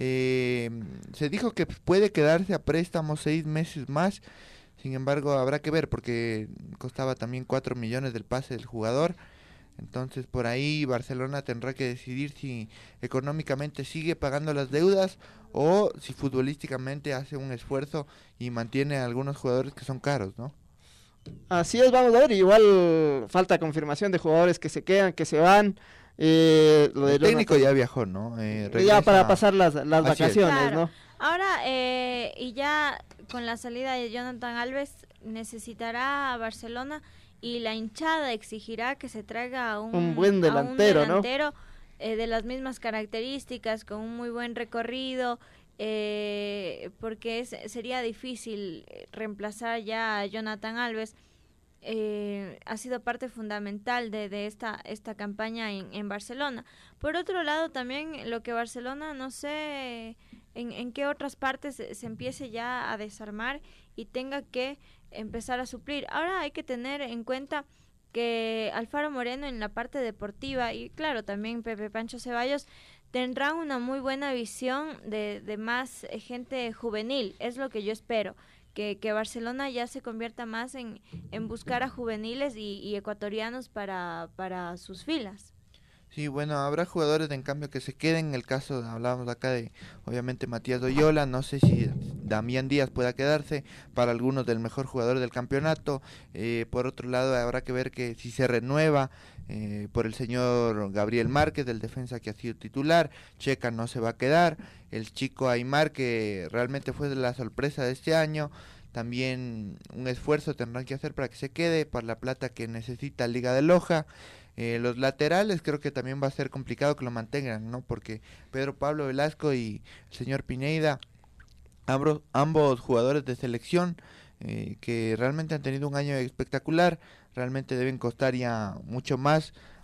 Eh, se dijo que puede quedarse a préstamo seis meses más. Sin embargo, habrá que ver, porque costaba también cuatro millones del pase del jugador. Entonces por ahí Barcelona tendrá que decidir si económicamente sigue pagando las deudas o si futbolísticamente hace un esfuerzo y mantiene a algunos jugadores que son caros, ¿no? Así es, vamos a ver. Igual falta confirmación de jugadores que se quedan, que se van. Eh, lo el de técnico Jonathan, ya viajó, ¿no? Eh, ya para pasar las, las vacaciones, claro. ¿no? Ahora, eh, y ya con la salida de Jonathan Alves, necesitará a Barcelona y la hinchada exigirá que se traiga a un, un buen delantero, a un delantero ¿no? eh, de las mismas características, con un muy buen recorrido, eh, porque es, sería difícil reemplazar ya a Jonathan Alves. Eh, ha sido parte fundamental de, de esta esta campaña en, en Barcelona. Por otro lado, también lo que Barcelona, no sé en, en qué otras partes se, se empiece ya a desarmar y tenga que empezar a suplir. Ahora hay que tener en cuenta que Alfaro Moreno en la parte deportiva, y claro, también Pepe Pancho Ceballos, tendrán una muy buena visión de, de más eh, gente juvenil. Es lo que yo espero. Que, que Barcelona ya se convierta más en, en buscar a juveniles y, y ecuatorianos para, para sus filas. Sí, bueno, habrá jugadores en cambio que se queden. En el caso, hablábamos acá de, obviamente, Matías Doyola. No sé si Damián Díaz pueda quedarse, para algunos del mejor jugador del campeonato. Eh, por otro lado, habrá que ver que si se renueva eh, por el señor Gabriel Márquez, del defensa que ha sido titular. Checa no se va a quedar. El chico Aymar, que realmente fue la sorpresa de este año, también un esfuerzo tendrán que hacer para que se quede, para la plata que necesita Liga de Loja. Eh, los laterales creo que también va a ser complicado que lo mantengan, ¿no? Porque Pedro Pablo Velasco y el señor Pineda, ambos, ambos jugadores de selección, eh, que realmente han tenido un año espectacular, realmente deben costar ya mucho más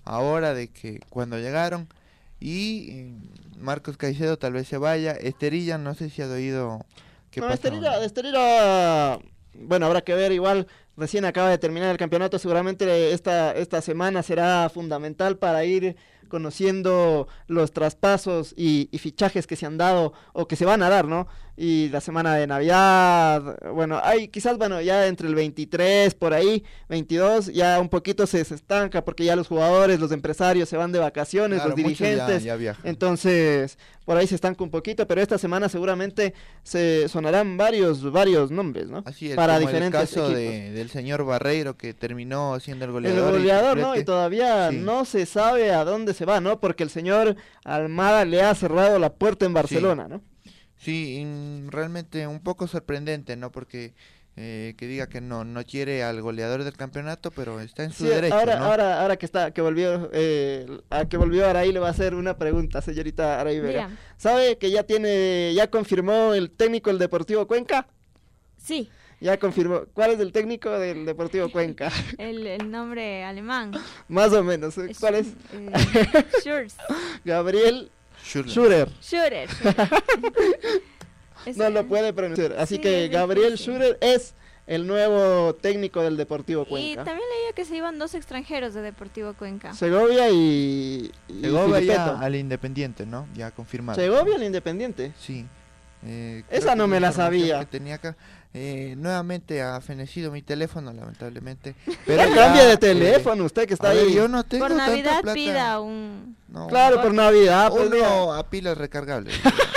ahora de que cuando llegaron. Y eh, Marcos Caicedo tal vez se vaya. Esterilla, no sé si has oído qué no, pasa. Esterilla, Esterilla, bueno, habrá que ver, igual recién acaba de terminar el campeonato, seguramente esta, esta semana será fundamental para ir conociendo los traspasos y, y fichajes que se han dado o que se van a dar, ¿no? Y la semana de Navidad, bueno, hay quizás, bueno, ya entre el veintitrés, por ahí, veintidós, ya un poquito se, se estanca porque ya los jugadores, los empresarios se van de vacaciones, Claro, los dirigentes, ya, ya entonces por ahí se estanca un poquito, pero esta semana seguramente se sonarán varios varios nombres, ¿no? Así es, para como diferentes el caso equipos. de, del señor Barreiro que terminó siendo el El goleador. goleador, y ¿no? Y triplete. todavía Sí. no se sabe a dónde se va, ¿no? Porque el señor Almada le ha cerrado la puerta en Barcelona, Sí. ¿no? Sí, y realmente un poco sorprendente, ¿no? Porque eh, que diga que no no quiere al goleador del campeonato, pero está en su Sí, derecho, ahora, ¿no? ahora, ahora que está, que volvió, eh, a que volvió Araí, le va a hacer una pregunta, señorita Araí Vega. Diga. ¿Sabe que ya tiene, ya confirmó el técnico del Deportivo Cuenca? Sí. Ya confirmó. ¿Cuál es el técnico del Deportivo Cuenca? El, el nombre alemán. Más o menos. ¿eh? ¿Cuál es? Eh, Schurz. Gabriel Schürrle. Schurer. Schurer. No lo puede pronunciar. Así Sí, que es Gabriel difícil. Schurer es el nuevo técnico del Deportivo Y Cuenca. también leía que se iban dos extranjeros de Deportivo Cuenca. Segovia y, y Segovia Filipeto. ya al Independiente, ¿no? Ya confirmado. Segovia el Independiente. Sí. Eh, Esa creo no que me la información sabía. que tenía acá. Eh, nuevamente ha fenecido mi teléfono, lamentablemente. Pero No ya, cambie de eh, teléfono, usted que está a ver, ahí. yo no tengo Por tanta Navidad plata. pida un... No, Claro, por Navidad. Pues, uno diga, a pilas recargables.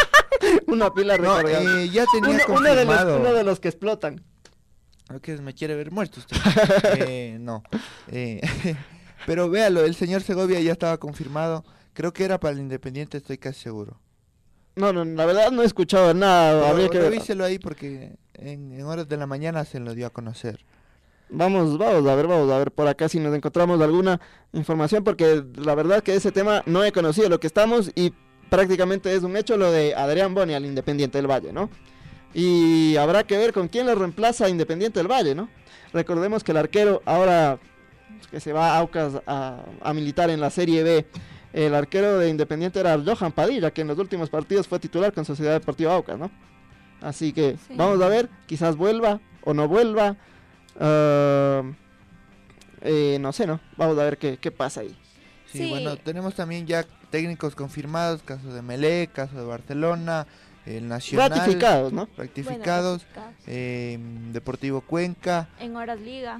una pila No, recargable. eh, ya tenía uno, uno de los, confirmado. uno de los que explotan. ¿No que me quiere ver muerto usted? eh, no. Eh, pero véalo, el señor Segovia ya estaba confirmado. Creo que era para el Independiente, estoy casi seguro. No, no, la verdad no he escuchado nada. Pero Habría que ver. revíselo ahí porque en, en horas de la mañana se lo dio a conocer. Vamos, vamos a ver, vamos a ver por acá si nos encontramos alguna información, porque la verdad que ese tema no he conocido lo que estamos y prácticamente es un hecho lo de Adrián Boni al Independiente del Valle, ¿no? Y habrá que ver con quién lo reemplaza a Independiente del Valle, ¿no? Recordemos que el arquero ahora que se va a Aucas a, a militar en la Serie B, el arquero de Independiente era Johan Padilla, que en los últimos partidos fue titular con Sociedad Deportiva Aucas, ¿no? Así que Sí. vamos a ver, quizás vuelva o no vuelva. Uh, eh, no sé, ¿no? Vamos a ver qué, qué pasa ahí. Sí, Sí. bueno, tenemos también ya técnicos confirmados, caso de Melé, caso de Barcelona, el Nacional. Ratificados, ¿no? Ratificados, Bueno, ratificados. eh, Deportivo Cuenca. En Horas Liga.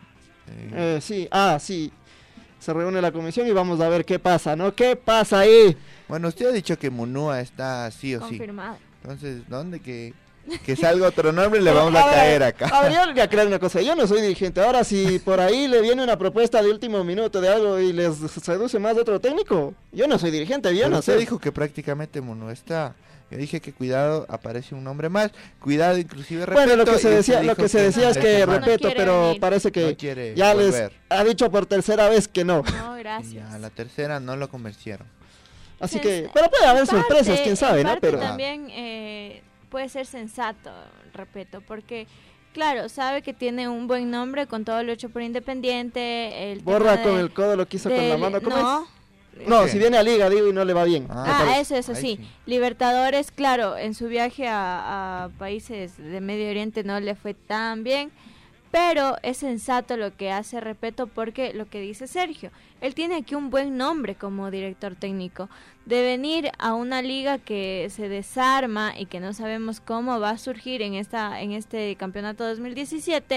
eh, Eh, sí, ah, sí. Se reúne la comisión y vamos a ver qué pasa, ¿no? ¿Qué pasa ahí? Bueno, usted ha dicho que Munúa está sí o sí. Confirmado. Entonces, ¿dónde que, que salga otro nombre le vamos a ver, caer acá? A ver, yo le voy a creer una cosa. Yo no soy dirigente. Ahora, si por ahí le viene una propuesta de último minuto de algo y les seduce más de otro técnico, yo no soy dirigente, yo Pero no usted sé. dijo que prácticamente Munúa está. Yo dije que cuidado, aparece un nombre más. Cuidado, inclusive Repeto. Bueno, lo que se y usted decía, lo dijo que se decía es que Andrés Hermano. respeto, quiere pero venir. parece que No quiere ya volver. les ha dicho por tercera vez que no. No, gracias. Y a la tercera no lo convencieron. Así Sens- que, pero puede haber en parte- sorpresas, quién sabe, en ¿no? parte Pero también eh, puede ser sensato, repito, porque claro, sabe que tiene un buen nombre con todo lo hecho por Independiente. El borra tema con de- el codo lo que hizo con la del- mano. ¿Cómo no, es? No, ¿Qué? si viene a Liga, digo, y no le va bien. Ah, me Ah, parece. eso, eso Ahí sí. sí. Libertadores, claro, en su viaje a, a países de Medio Oriente no le fue tan bien, pero es sensato lo que hace Repeto porque lo que dice Sergio, él tiene aquí un buen nombre como director técnico. De venir a una liga que se desarma y que no sabemos cómo va a surgir en esta en este campeonato dos mil diecisiete,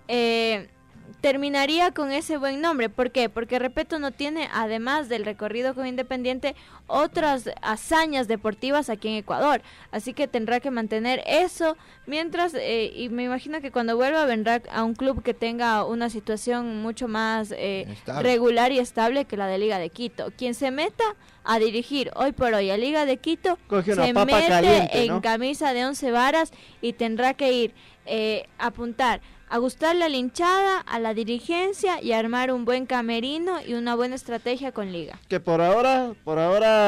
eh, terminaría con ese buen nombre. ¿Por qué? Porque Repeto no tiene, además del recorrido con Independiente, otras hazañas deportivas aquí en Ecuador. Así que tendrá que mantener eso mientras, eh, y me imagino que cuando vuelva vendrá a un club que tenga una situación mucho más eh, Estable. regular y estable que la de Liga de Quito. Quien se meta a dirigir hoy por hoy a Liga de Quito, Coge una se papa mete caliente, en ¿no? camisa de once varas y tendrá que ir eh, a apuntar a gustarle a la hinchada, a la dirigencia y armar un buen camerino y una buena estrategia con Liga. Que por ahora, por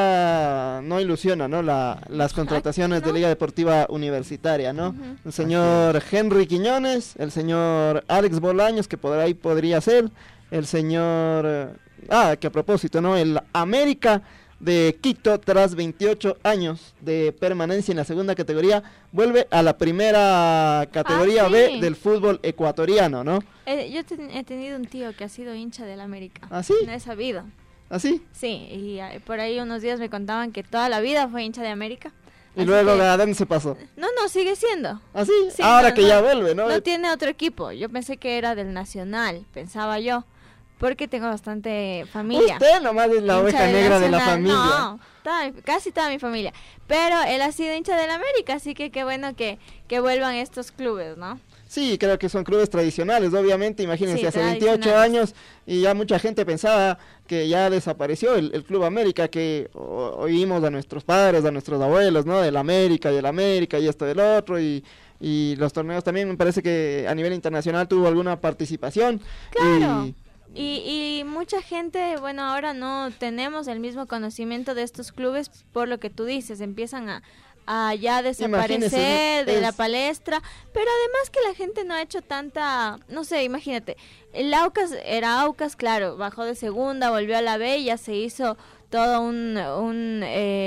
ahora no ilusiona, ¿no? La, las contrataciones de Liga Deportiva Universitaria, ¿no? Ujú. El señor Henry Quiñones, el señor Alex Bolaños, que por ahí podría ser, el señor, eh, ah, que a propósito, ¿no? El América de Quito, tras veintiocho años de permanencia en la segunda categoría, vuelve a la primera categoría Ah, sí. B del fútbol ecuatoriano, ¿no? Eh, yo ten- he tenido un tío que ha sido hincha del América. ¿Ah, sí? No he sabido. ¿Ah, sí? Sí, y eh, por ahí unos días me contaban que toda la vida fue hincha de América. Y Así luego, que- ¿a dónde se pasó? No, no, sigue siendo. ¿Ah, sí? Sí, Ahora no, que no, ya vuelve, ¿no? No tiene otro equipo. Yo pensé que era del Nacional, pensaba yo. Porque tengo bastante familia. Usted nomás es la Hincha oveja del negra de la Nacional. familia. No, toda mi- casi toda mi familia. Pero él ha sido hincha del América, así que qué bueno que, que vuelvan estos clubes, ¿no? Sí, creo que son clubes tradicionales, obviamente, imagínense, Sí, hace veintiocho tradicionales. años y ya mucha gente pensaba que ya desapareció el, el Club América, que o- oímos a nuestros padres, a nuestros abuelos, ¿no? Del América y el América y esto del otro, y, y los torneos también me parece que a nivel internacional tuvo alguna participación. Claro. Y, Y, y mucha gente, bueno, ahora no tenemos el mismo conocimiento de estos clubes por lo que tú dices, empiezan a, a ya desaparecer Imagínese, de es- la palestra, pero además que la gente no ha hecho tanta, no sé, imagínate, el Aucas era Aucas, claro, bajó de segunda, volvió a la B y ya se hizo todo un, un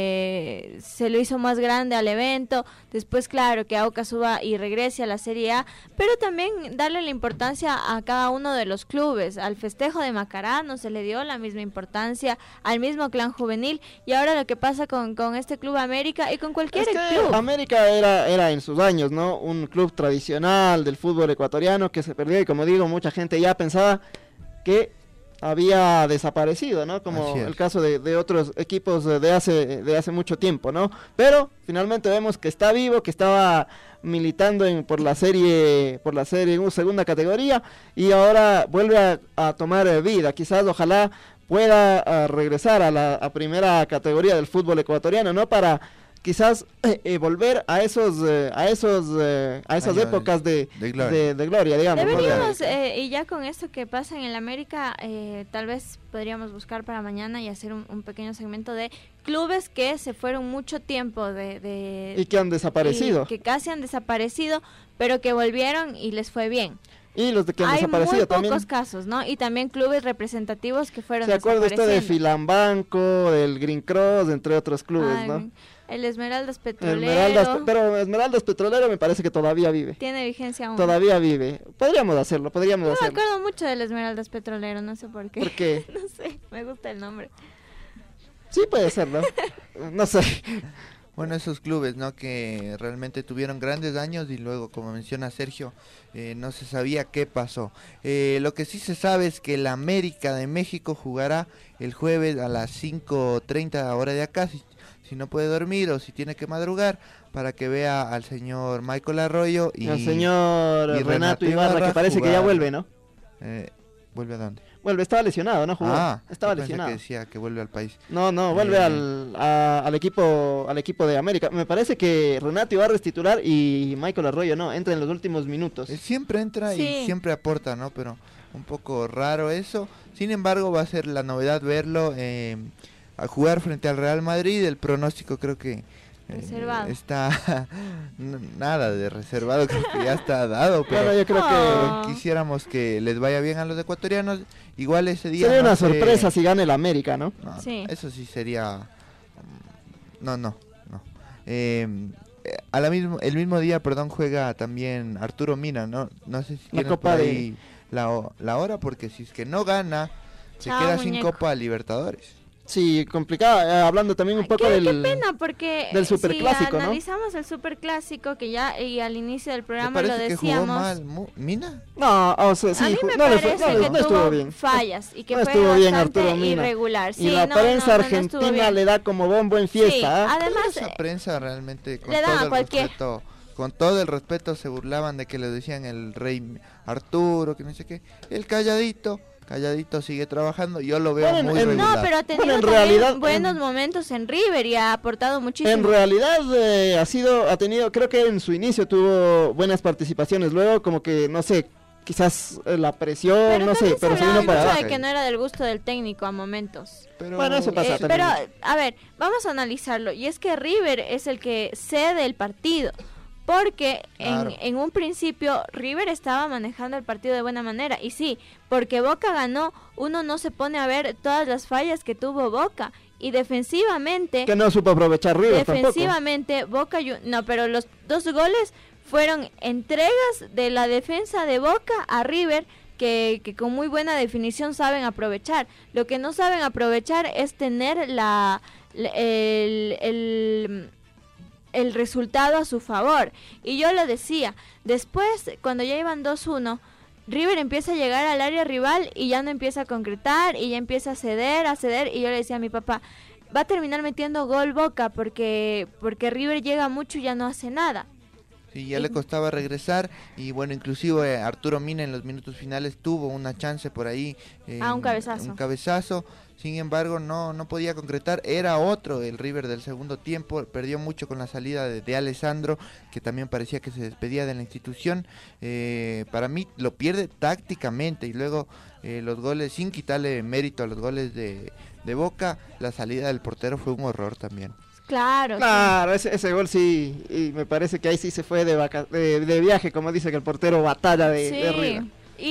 eh, se lo hizo más grande al evento, después claro que Aucas suba y regrese a la Serie A, pero también darle la importancia a cada uno de los clubes, al festejo de Macará no se le dio la misma importancia, al mismo clan juvenil, y ahora lo que pasa con, con este Club América y con cualquier es que club. América era, era en sus años, ¿no? Un club tradicional del fútbol ecuatoriano que se perdió y como digo, mucha gente ya pensaba que había desaparecido, ¿no? Como Así es. el caso de, de otros equipos de hace de hace mucho tiempo, ¿no? Pero finalmente vemos que está vivo, que estaba militando en, por la serie por la serie en segunda categoría y ahora vuelve a, a tomar eh, vida. Quizás, ojalá pueda a regresar a la a primera categoría del fútbol ecuatoriano, ¿no? Para quizás eh, eh, volver a esos eh, a esos eh, a esas Años épocas de, de gloria. de, de gloria, digamos, ¿no? De- Deberíamos, eh, y ya con esto que pasa en el América, eh, tal vez podríamos buscar para mañana y hacer un, un pequeño segmento de clubes que se fueron mucho tiempo de... de y que han desaparecido. y que casi han desaparecido, pero que volvieron y les fue bien. Y los de que han Hay desaparecido muy también. pocos casos, ¿no? Y también clubes representativos que fueron ¿Se acuerda usted de desapareciendo. Filambanco, del Green Cross, entre otros clubes, Ay, no? El Esmeraldas Petrolero Esmeraldas, pero Esmeraldas Petrolero me parece que todavía vive. tiene vigencia aún. Todavía vive. Podríamos hacerlo, podríamos Yo me hacerlo. acuerdo mucho del Esmeraldas Petrolero, no sé por qué. ¿Por qué? No sé, me gusta el nombre. Sí puede ser, ¿no? No sé. Bueno, esos clubes, ¿no? Que realmente tuvieron grandes años y luego, como menciona Sergio, eh, no se sabía qué pasó. Eh, lo que sí se sabe es que el América de México jugará el jueves a las cinco treinta hora de acá, si, si no puede dormir o si tiene que madrugar, para que vea al señor Michael Arroyo y El señor y Renato Ibarra, que parece que ya jugar. vuelve, ¿no? Eh, ¿Vuelve a dónde? Vuelve, estaba lesionado, ¿no? Jugó. Ah, estaba yo pensé lesionado. que decía que vuelve al país. No, no, vuelve Eh, al, a- al equipo al equipo de América. Me parece que Renato Ibarra es titular y Michael Arroyo no, entra en los últimos minutos. Él siempre entra Sí. y siempre aporta, ¿no? Pero un poco raro eso. Sin embargo, va a ser la novedad verlo eh, a jugar frente al Real Madrid. El pronóstico creo que eh, Reservado. está n- nada de reservado, creo que ya está dado. Pero Claro, yo creo Oh. que quisiéramos que les vaya bien a los ecuatorianos. Igual ese día sería no una sé- sorpresa si gana el América, ¿no? no, Sí. eso sí sería... mm, No, no, no. Eh, eh, a la mismo, el mismo día, perdón, juega también Arturo Mina, ¿no? No sé si La tienen Copa por de- ahí la, ho- la hora, porque si es que no gana, se Chao, queda sin muñeco. Copa Libertadores. Sí, complicado. Eh, hablando también un poco Qué, del... qué pena, porque del superclásico, si ¿no? analizamos el superclásico, que ya y al inicio del ¿Te programa lo parece que jugó decíamos, mal Mu- Mina? No, o sea, sí, a mí ju- me no, le fue- parece no le- que no estuvo tuvo bien. fallas y que No fue estuvo bien bastante Arturo Mina. irregular. Sí, y la no, prensa no, no, no estuvo argentina bien. le da como bombo en fiesta. Sí, ¿ah? además, Esa eh, prensa realmente, con le dan todo a el cualquier. respeto, con todo el respeto se burlaban de que le decían el rey Arturo, que no sé qué. El calladito, calladito sigue trabajando, yo lo veo Bueno, muy en- regular. no, pero ha tenido Bueno, en también realidad, buenos en- momentos en River y ha aportado muchísimo. En realidad eh, ha sido, ha tenido, creo que en su inicio tuvo buenas participaciones, luego como que, no sé, quizás eh, la presión, pero no sé, también pero se se vino hablaba para mucho abajo. de que no era del gusto del técnico a momentos. Pero, Bueno, eso pasa Eh, también. pero, a ver, vamos a analizarlo. Y es que River es el que cede el partido. porque Claro. en, en un principio River estaba manejando el partido de buena manera, y sí, porque Boca ganó, uno no se pone a ver todas las fallas que tuvo Boca, y defensivamente... Que no supo aprovechar River defensivamente, tampoco. Boca... No, pero los dos goles fueron entregas de la defensa de Boca a River, que, que con muy buena definición saben aprovechar. Lo que no saben aprovechar es tener la... la el... el el resultado a su favor. Y yo lo decía, después cuando ya iban dos uno, River empieza a llegar al área rival y ya no empieza a concretar y ya empieza a ceder, a ceder, y yo le decía a mi papá, va a terminar metiendo gol Boca porque porque River llega mucho y ya no hace nada. Sí, ya le costaba regresar, y bueno, inclusive eh, Arturo Mina en los minutos finales tuvo una chance por ahí. Eh, Ah, un cabezazo. Un cabezazo, sin embargo no no podía concretar, era otro el River del segundo tiempo, perdió mucho con la salida de, de Alessandro, que también parecía que se despedía de la institución. Eh, para mí lo pierde tácticamente, y luego eh, los goles, sin quitarle mérito a los goles de, de Boca, la salida del portero fue un horror también. Claro. Claro, sí. ese, ese gol sí, y me parece que ahí sí se fue de, vaca, de, de viaje, como dice que el portero batalla de, Sí, de River.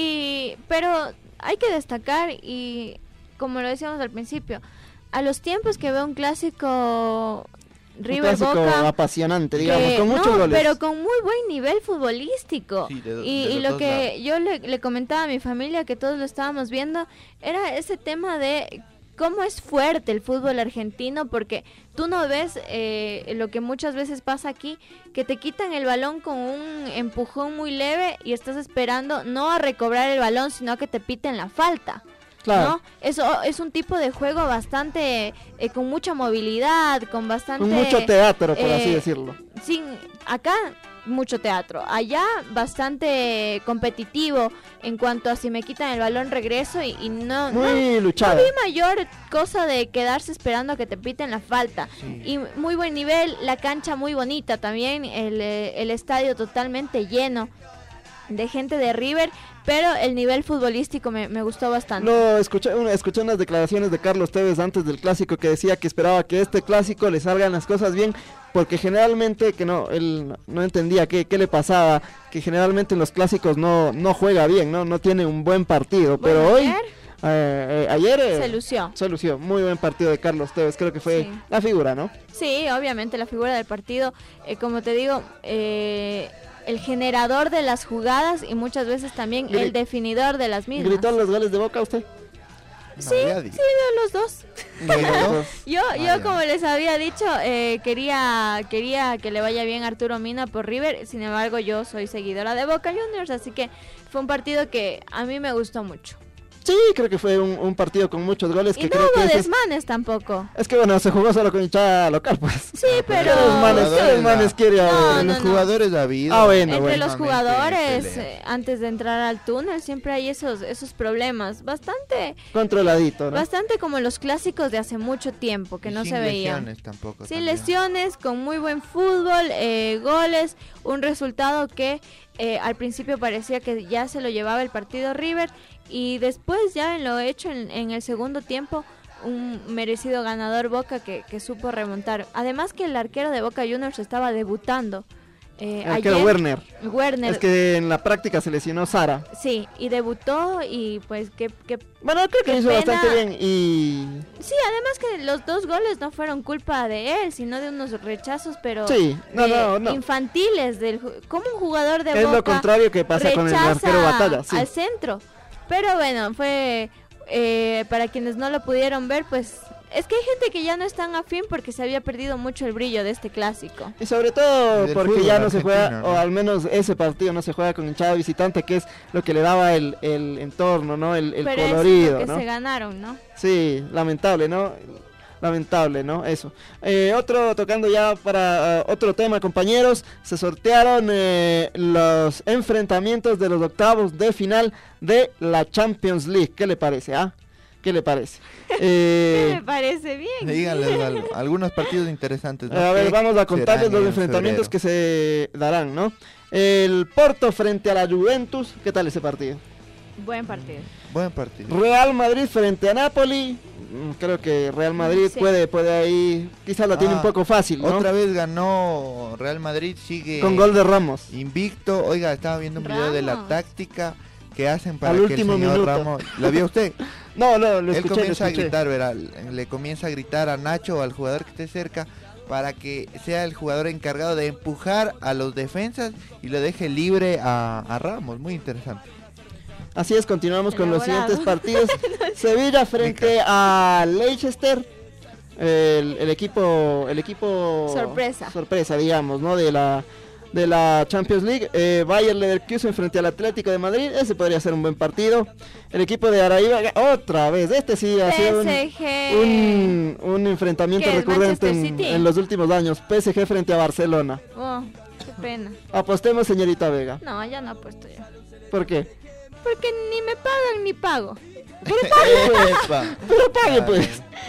y, pero hay que destacar, y como lo decíamos al principio, a los tiempos que veo un clásico River Un clásico Boca apasionante, digamos, que- con muchos no, goles. pero con muy buen nivel futbolístico. Sí, de do- y, de y los lo dos que lados. yo le, le comentaba a mi familia, que todos lo estábamos viendo, era ese tema de cómo es fuerte el fútbol argentino, porque tú no ves eh, lo que muchas veces pasa aquí, que te quitan el balón con un empujón muy leve y estás esperando no a recobrar el balón, sino a que te piten la falta. Claro. ¿No? Eso es un tipo de juego bastante eh, con mucha movilidad, con bastante Con mucho teatro, por eh, así decirlo. Sin acá mucho teatro, allá bastante competitivo en cuanto a si me quitan el balón regreso, y, y no Muy no, luchado. no vi mayor cosa de quedarse esperando a que te piten la falta. Y muy buen nivel, la cancha muy bonita también, el, eh, el estadio totalmente lleno de gente de River, pero el nivel futbolístico me, me gustó bastante. No, escuché, una- escuché unas declaraciones de Carlos Tevez antes del clásico, que decía que esperaba que este clásico le salgan las cosas bien, porque generalmente, que no, él no- no entendía qué, qué le pasaba, que generalmente en los clásicos no, no juega bien, no, no tiene un buen partido, pero Bueno, hoy, ayer eh, eh, ayer eh, se lució. se lució, muy buen partido de Carlos Tevez, creo que fue Sí. la figura, ¿no? Sí, obviamente la figura del partido, eh, como te digo, eh, el generador de las jugadas y muchas veces también Gri- el definidor de las mismas. ¿Gritó los goles de Boca usted? Sí, sí, de los dos. ¿Los Yo, Vaya. yo como les había dicho, eh, quería, quería que le vaya bien a Arturo Mina por River, sin embargo yo soy seguidora de Boca Juniors, así que fue un partido que a mí me gustó mucho. Sí, creo que fue un, un partido con muchos goles. Y que no creo que hubo ese es, desmanes tampoco. es que bueno, se jugó solo con hinchada local, pues. Sí, pero... ¿Qué desmanes, qué desmanes quiere No, haber? no, Los no. jugadores David. Ah, bueno, Entre bueno. los jugadores, pelea. eh, antes de entrar al túnel, siempre hay esos esos problemas. Bastante Controladito, ¿no? bastante como los clásicos de hace mucho tiempo, que Y no sin se veían. lesiones tampoco. Sin también. lesiones, con muy buen fútbol, eh, goles, un resultado que eh, al principio parecía que ya se lo llevaba el partido River, y después ya en lo hecho en, en el segundo tiempo, un merecido ganador Boca que, que supo remontar. Además que el arquero de Boca Juniors estaba debutando. Eh, El arquero ayer- Werner. Werner. Es que en la práctica se lesionó Sara. Sí, y debutó y pues que... que Bueno, creo que qué hizo pena. bastante bien y... Sí, además que los dos goles no fueron culpa de él, sino de unos rechazos, pero Sí, no, de- no, no. infantiles. Del, ju- como un jugador de Es lo Boca contrario que pasa con el rechaza arquero Batalla, sí. al centro. Pero bueno, fue eh, para quienes no lo pudieron ver, pues es que hay gente que ya no es tan afín porque se había perdido mucho el brillo de este clásico. Y sobre todo Del porque fútbol ya no se juega, argentino, ¿no? o al menos ese partido no se juega con hinchada visitante, que es lo que le daba el, el entorno, ¿no? El, el Pero colorido, es lo que ¿no? se ganaron, ¿no? Sí, lamentable, ¿no? Lamentable, ¿no? Eso. Eh, otro, tocando ya para uh, otro tema, compañeros, se sortearon eh, los enfrentamientos de los octavos de final de la Champions League. ¿Qué le parece, ah? ¿Qué le parece? Eh, Me parece bien. Díganle al- algunos partidos interesantes. ¿no? A ver, ¿Qué vamos a contarles serán los en enfrentamientos febrero? que se darán, ¿no? El Porto frente a la Juventus, ¿qué tal ese partido? Buen partido. Buen partido. Real Madrid frente a Napoli. Creo que Real Madrid sí. puede puede ahí, quizás la ah, tiene un poco fácil, ¿no? Otra vez ganó Real Madrid, sigue con gol de Ramos. Invicto. Oiga, estaba viendo un Ramos. video de la táctica que hacen para Al que último el señor minuto. Ramos... ¿La vio usted? No, no, lo Él escuché, comienza lo escuché. a gritar, verá, le comienza a gritar a Nacho o al jugador que esté cerca para que sea el jugador encargado de empujar a los defensas y lo deje libre a, a Ramos. Muy interesante. Así es, continuamos con Elaborado. los siguientes partidos. Sevilla frente a Leicester. El, el equipo el equipo sorpresa sorpresa digamos, ¿no? de la de la Champions League. eh, Bayer Leverkusen frente al Atlético de Madrid, ese podría ser un buen partido. El equipo de Araiba otra vez, este sí ha sido un, un, un enfrentamiento recurrente en, en los últimos años. P S G frente a Barcelona. Oh, qué pena. Apostemos, señorita Vega. No, ya no apuesto yo. ¿Por qué? Porque ni me pagan ni pago. Pero pague pues. Pero pague pues.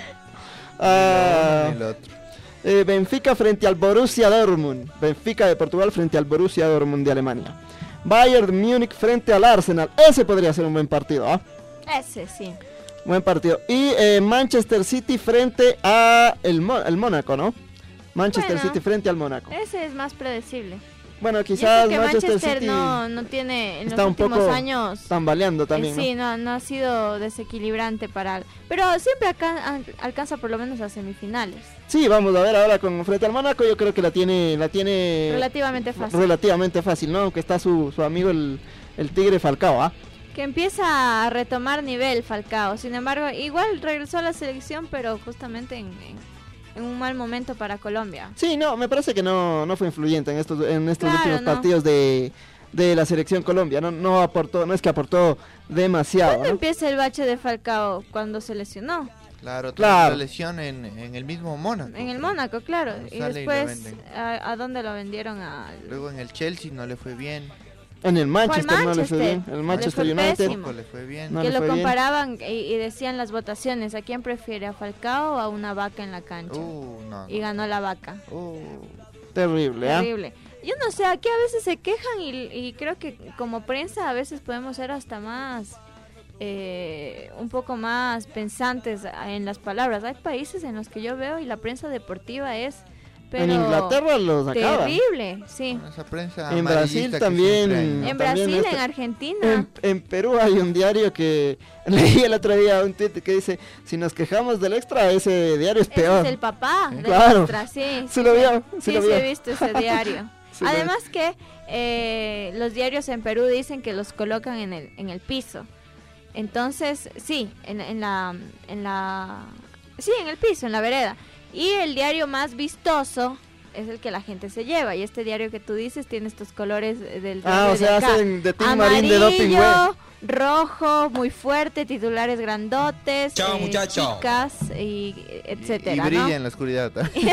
Ah, eh, Benfica frente al Borussia Dortmund. Benfica de Portugal frente al Borussia Dortmund de Alemania. Bayern Múnich frente al Arsenal. Ese podría ser un buen partido, ¿ah? ¿eh? Ese sí. Buen partido. Y eh, Manchester City frente a el, Mo el Mónaco, ¿no? Manchester bueno, City frente al Mónaco. Ese es más predecible. Bueno, quizás que Manchester, Manchester City no, no tiene en está los un últimos poco años tambaleando también, eh, sí, ¿no? no, no ha sido desequilibrante para, pero siempre alca alcanza por lo menos a semifinales. Sí, vamos a ver ahora con frente al Mónaco, yo creo que la tiene la tiene relativamente fácil. Relativamente fácil, ¿no? Aunque está su, su amigo el, el Tigre Falcao, ¿ah? Que empieza a retomar nivel Falcao. Sin embargo, igual regresó a la selección, pero justamente en, en en un mal momento para Colombia. Sí, no, me parece que no, no fue influyente en estos en estos claro, últimos no. partidos de, de la selección Colombia. No, no aportó, no es que aportó demasiado. ¿Cuándo ¿no? empieza el bache de Falcao? Cuando se lesionó. Claro, claro. La lesión en, en el mismo Mónaco. En el Mónaco, claro. Y después, y ¿a, ¿a dónde lo vendieron? A... Luego en el Chelsea no le fue bien. En el Manchester, Manchester? no le fue bien. El Manchester le fue United pésimo. Le fue bien. No que le lo fue comparaban y, y decían las votaciones, ¿a quién prefiere? ¿A Falcao o a una vaca en la cancha? Uh, no, y ganó la vaca. Uh. Terrible, ¿eh? Terrible. Yo no sé, aquí a veces se quejan y, y creo que como prensa a veces podemos ser hasta más, eh, un poco más pensantes en las palabras. Hay países en los que yo veo y la prensa deportiva es... Pero en Inglaterra los acaban. Terrible, sí. Esa prensa en Brasil también. En también Brasil, esta, en Argentina. En, en Perú hay un diario que leí el otro día un tweet que dice, si nos quejamos del extra, ese diario es peor. Ese es el papá ¿Eh? del Claro. extra, sí. Sí lo vio, sí, sí, lo sí vio. he visto ese diario. Sí, Además que eh, los diarios en Perú dicen que los colocan en el en el piso. Entonces, sí, en, en la en la sí, en el piso, en la vereda. Y el diario más vistoso es el que la gente se lleva. Y este diario que tú dices tiene estos colores del Ah, o sea, de acá. hacen de Team Marín de Doping Web. Rojo, muy fuerte, titulares grandotes, Chao, eh, muchacho. chicas, y etcétera, Y brilla ¿no? en la oscuridad.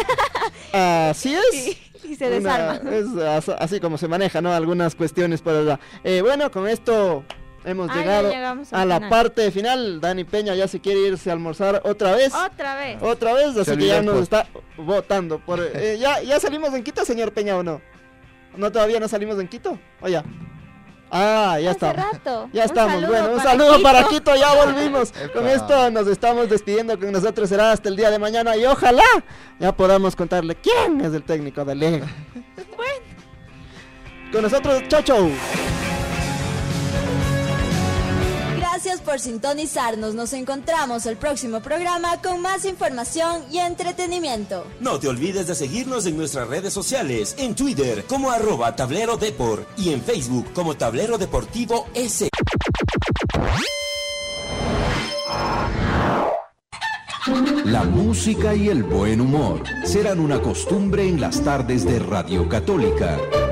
Así es. Y, y se desarma. Una, es as- así como se maneja, ¿no? Algunas cuestiones por allá. Eh, bueno, con esto hemos Ah, ya llegado llegamos al a la final. parte final. Dani Peña ya se quiere irse a almorzar otra vez. Otra vez. Otra vez, así Se que ya olvidó, nos pues. está votando. Por, eh, ¿ya, ¿Ya salimos en Quito, señor Peña, o no? ¿No todavía no salimos en Quito? ¿O ya? Ah, ya Hace estamos. rato. Ya Un estamos. saludo Bueno, un para saludo Quito. para Quito, ya volvimos. Con esto nos estamos despidiendo, con nosotros será hasta el día de mañana y ojalá ya podamos contarle quién es el técnico de Liga. Bueno. Con nosotros, chau chau. Gracias por sintonizarnos. Nos encontramos el próximo programa con más información y entretenimiento. No te olvides de seguirnos en nuestras redes sociales, en Twitter como arroba Tablero Depor y en Facebook como Tablero Deportivo S. La música y el buen humor serán una costumbre en las tardes de Radio Católica.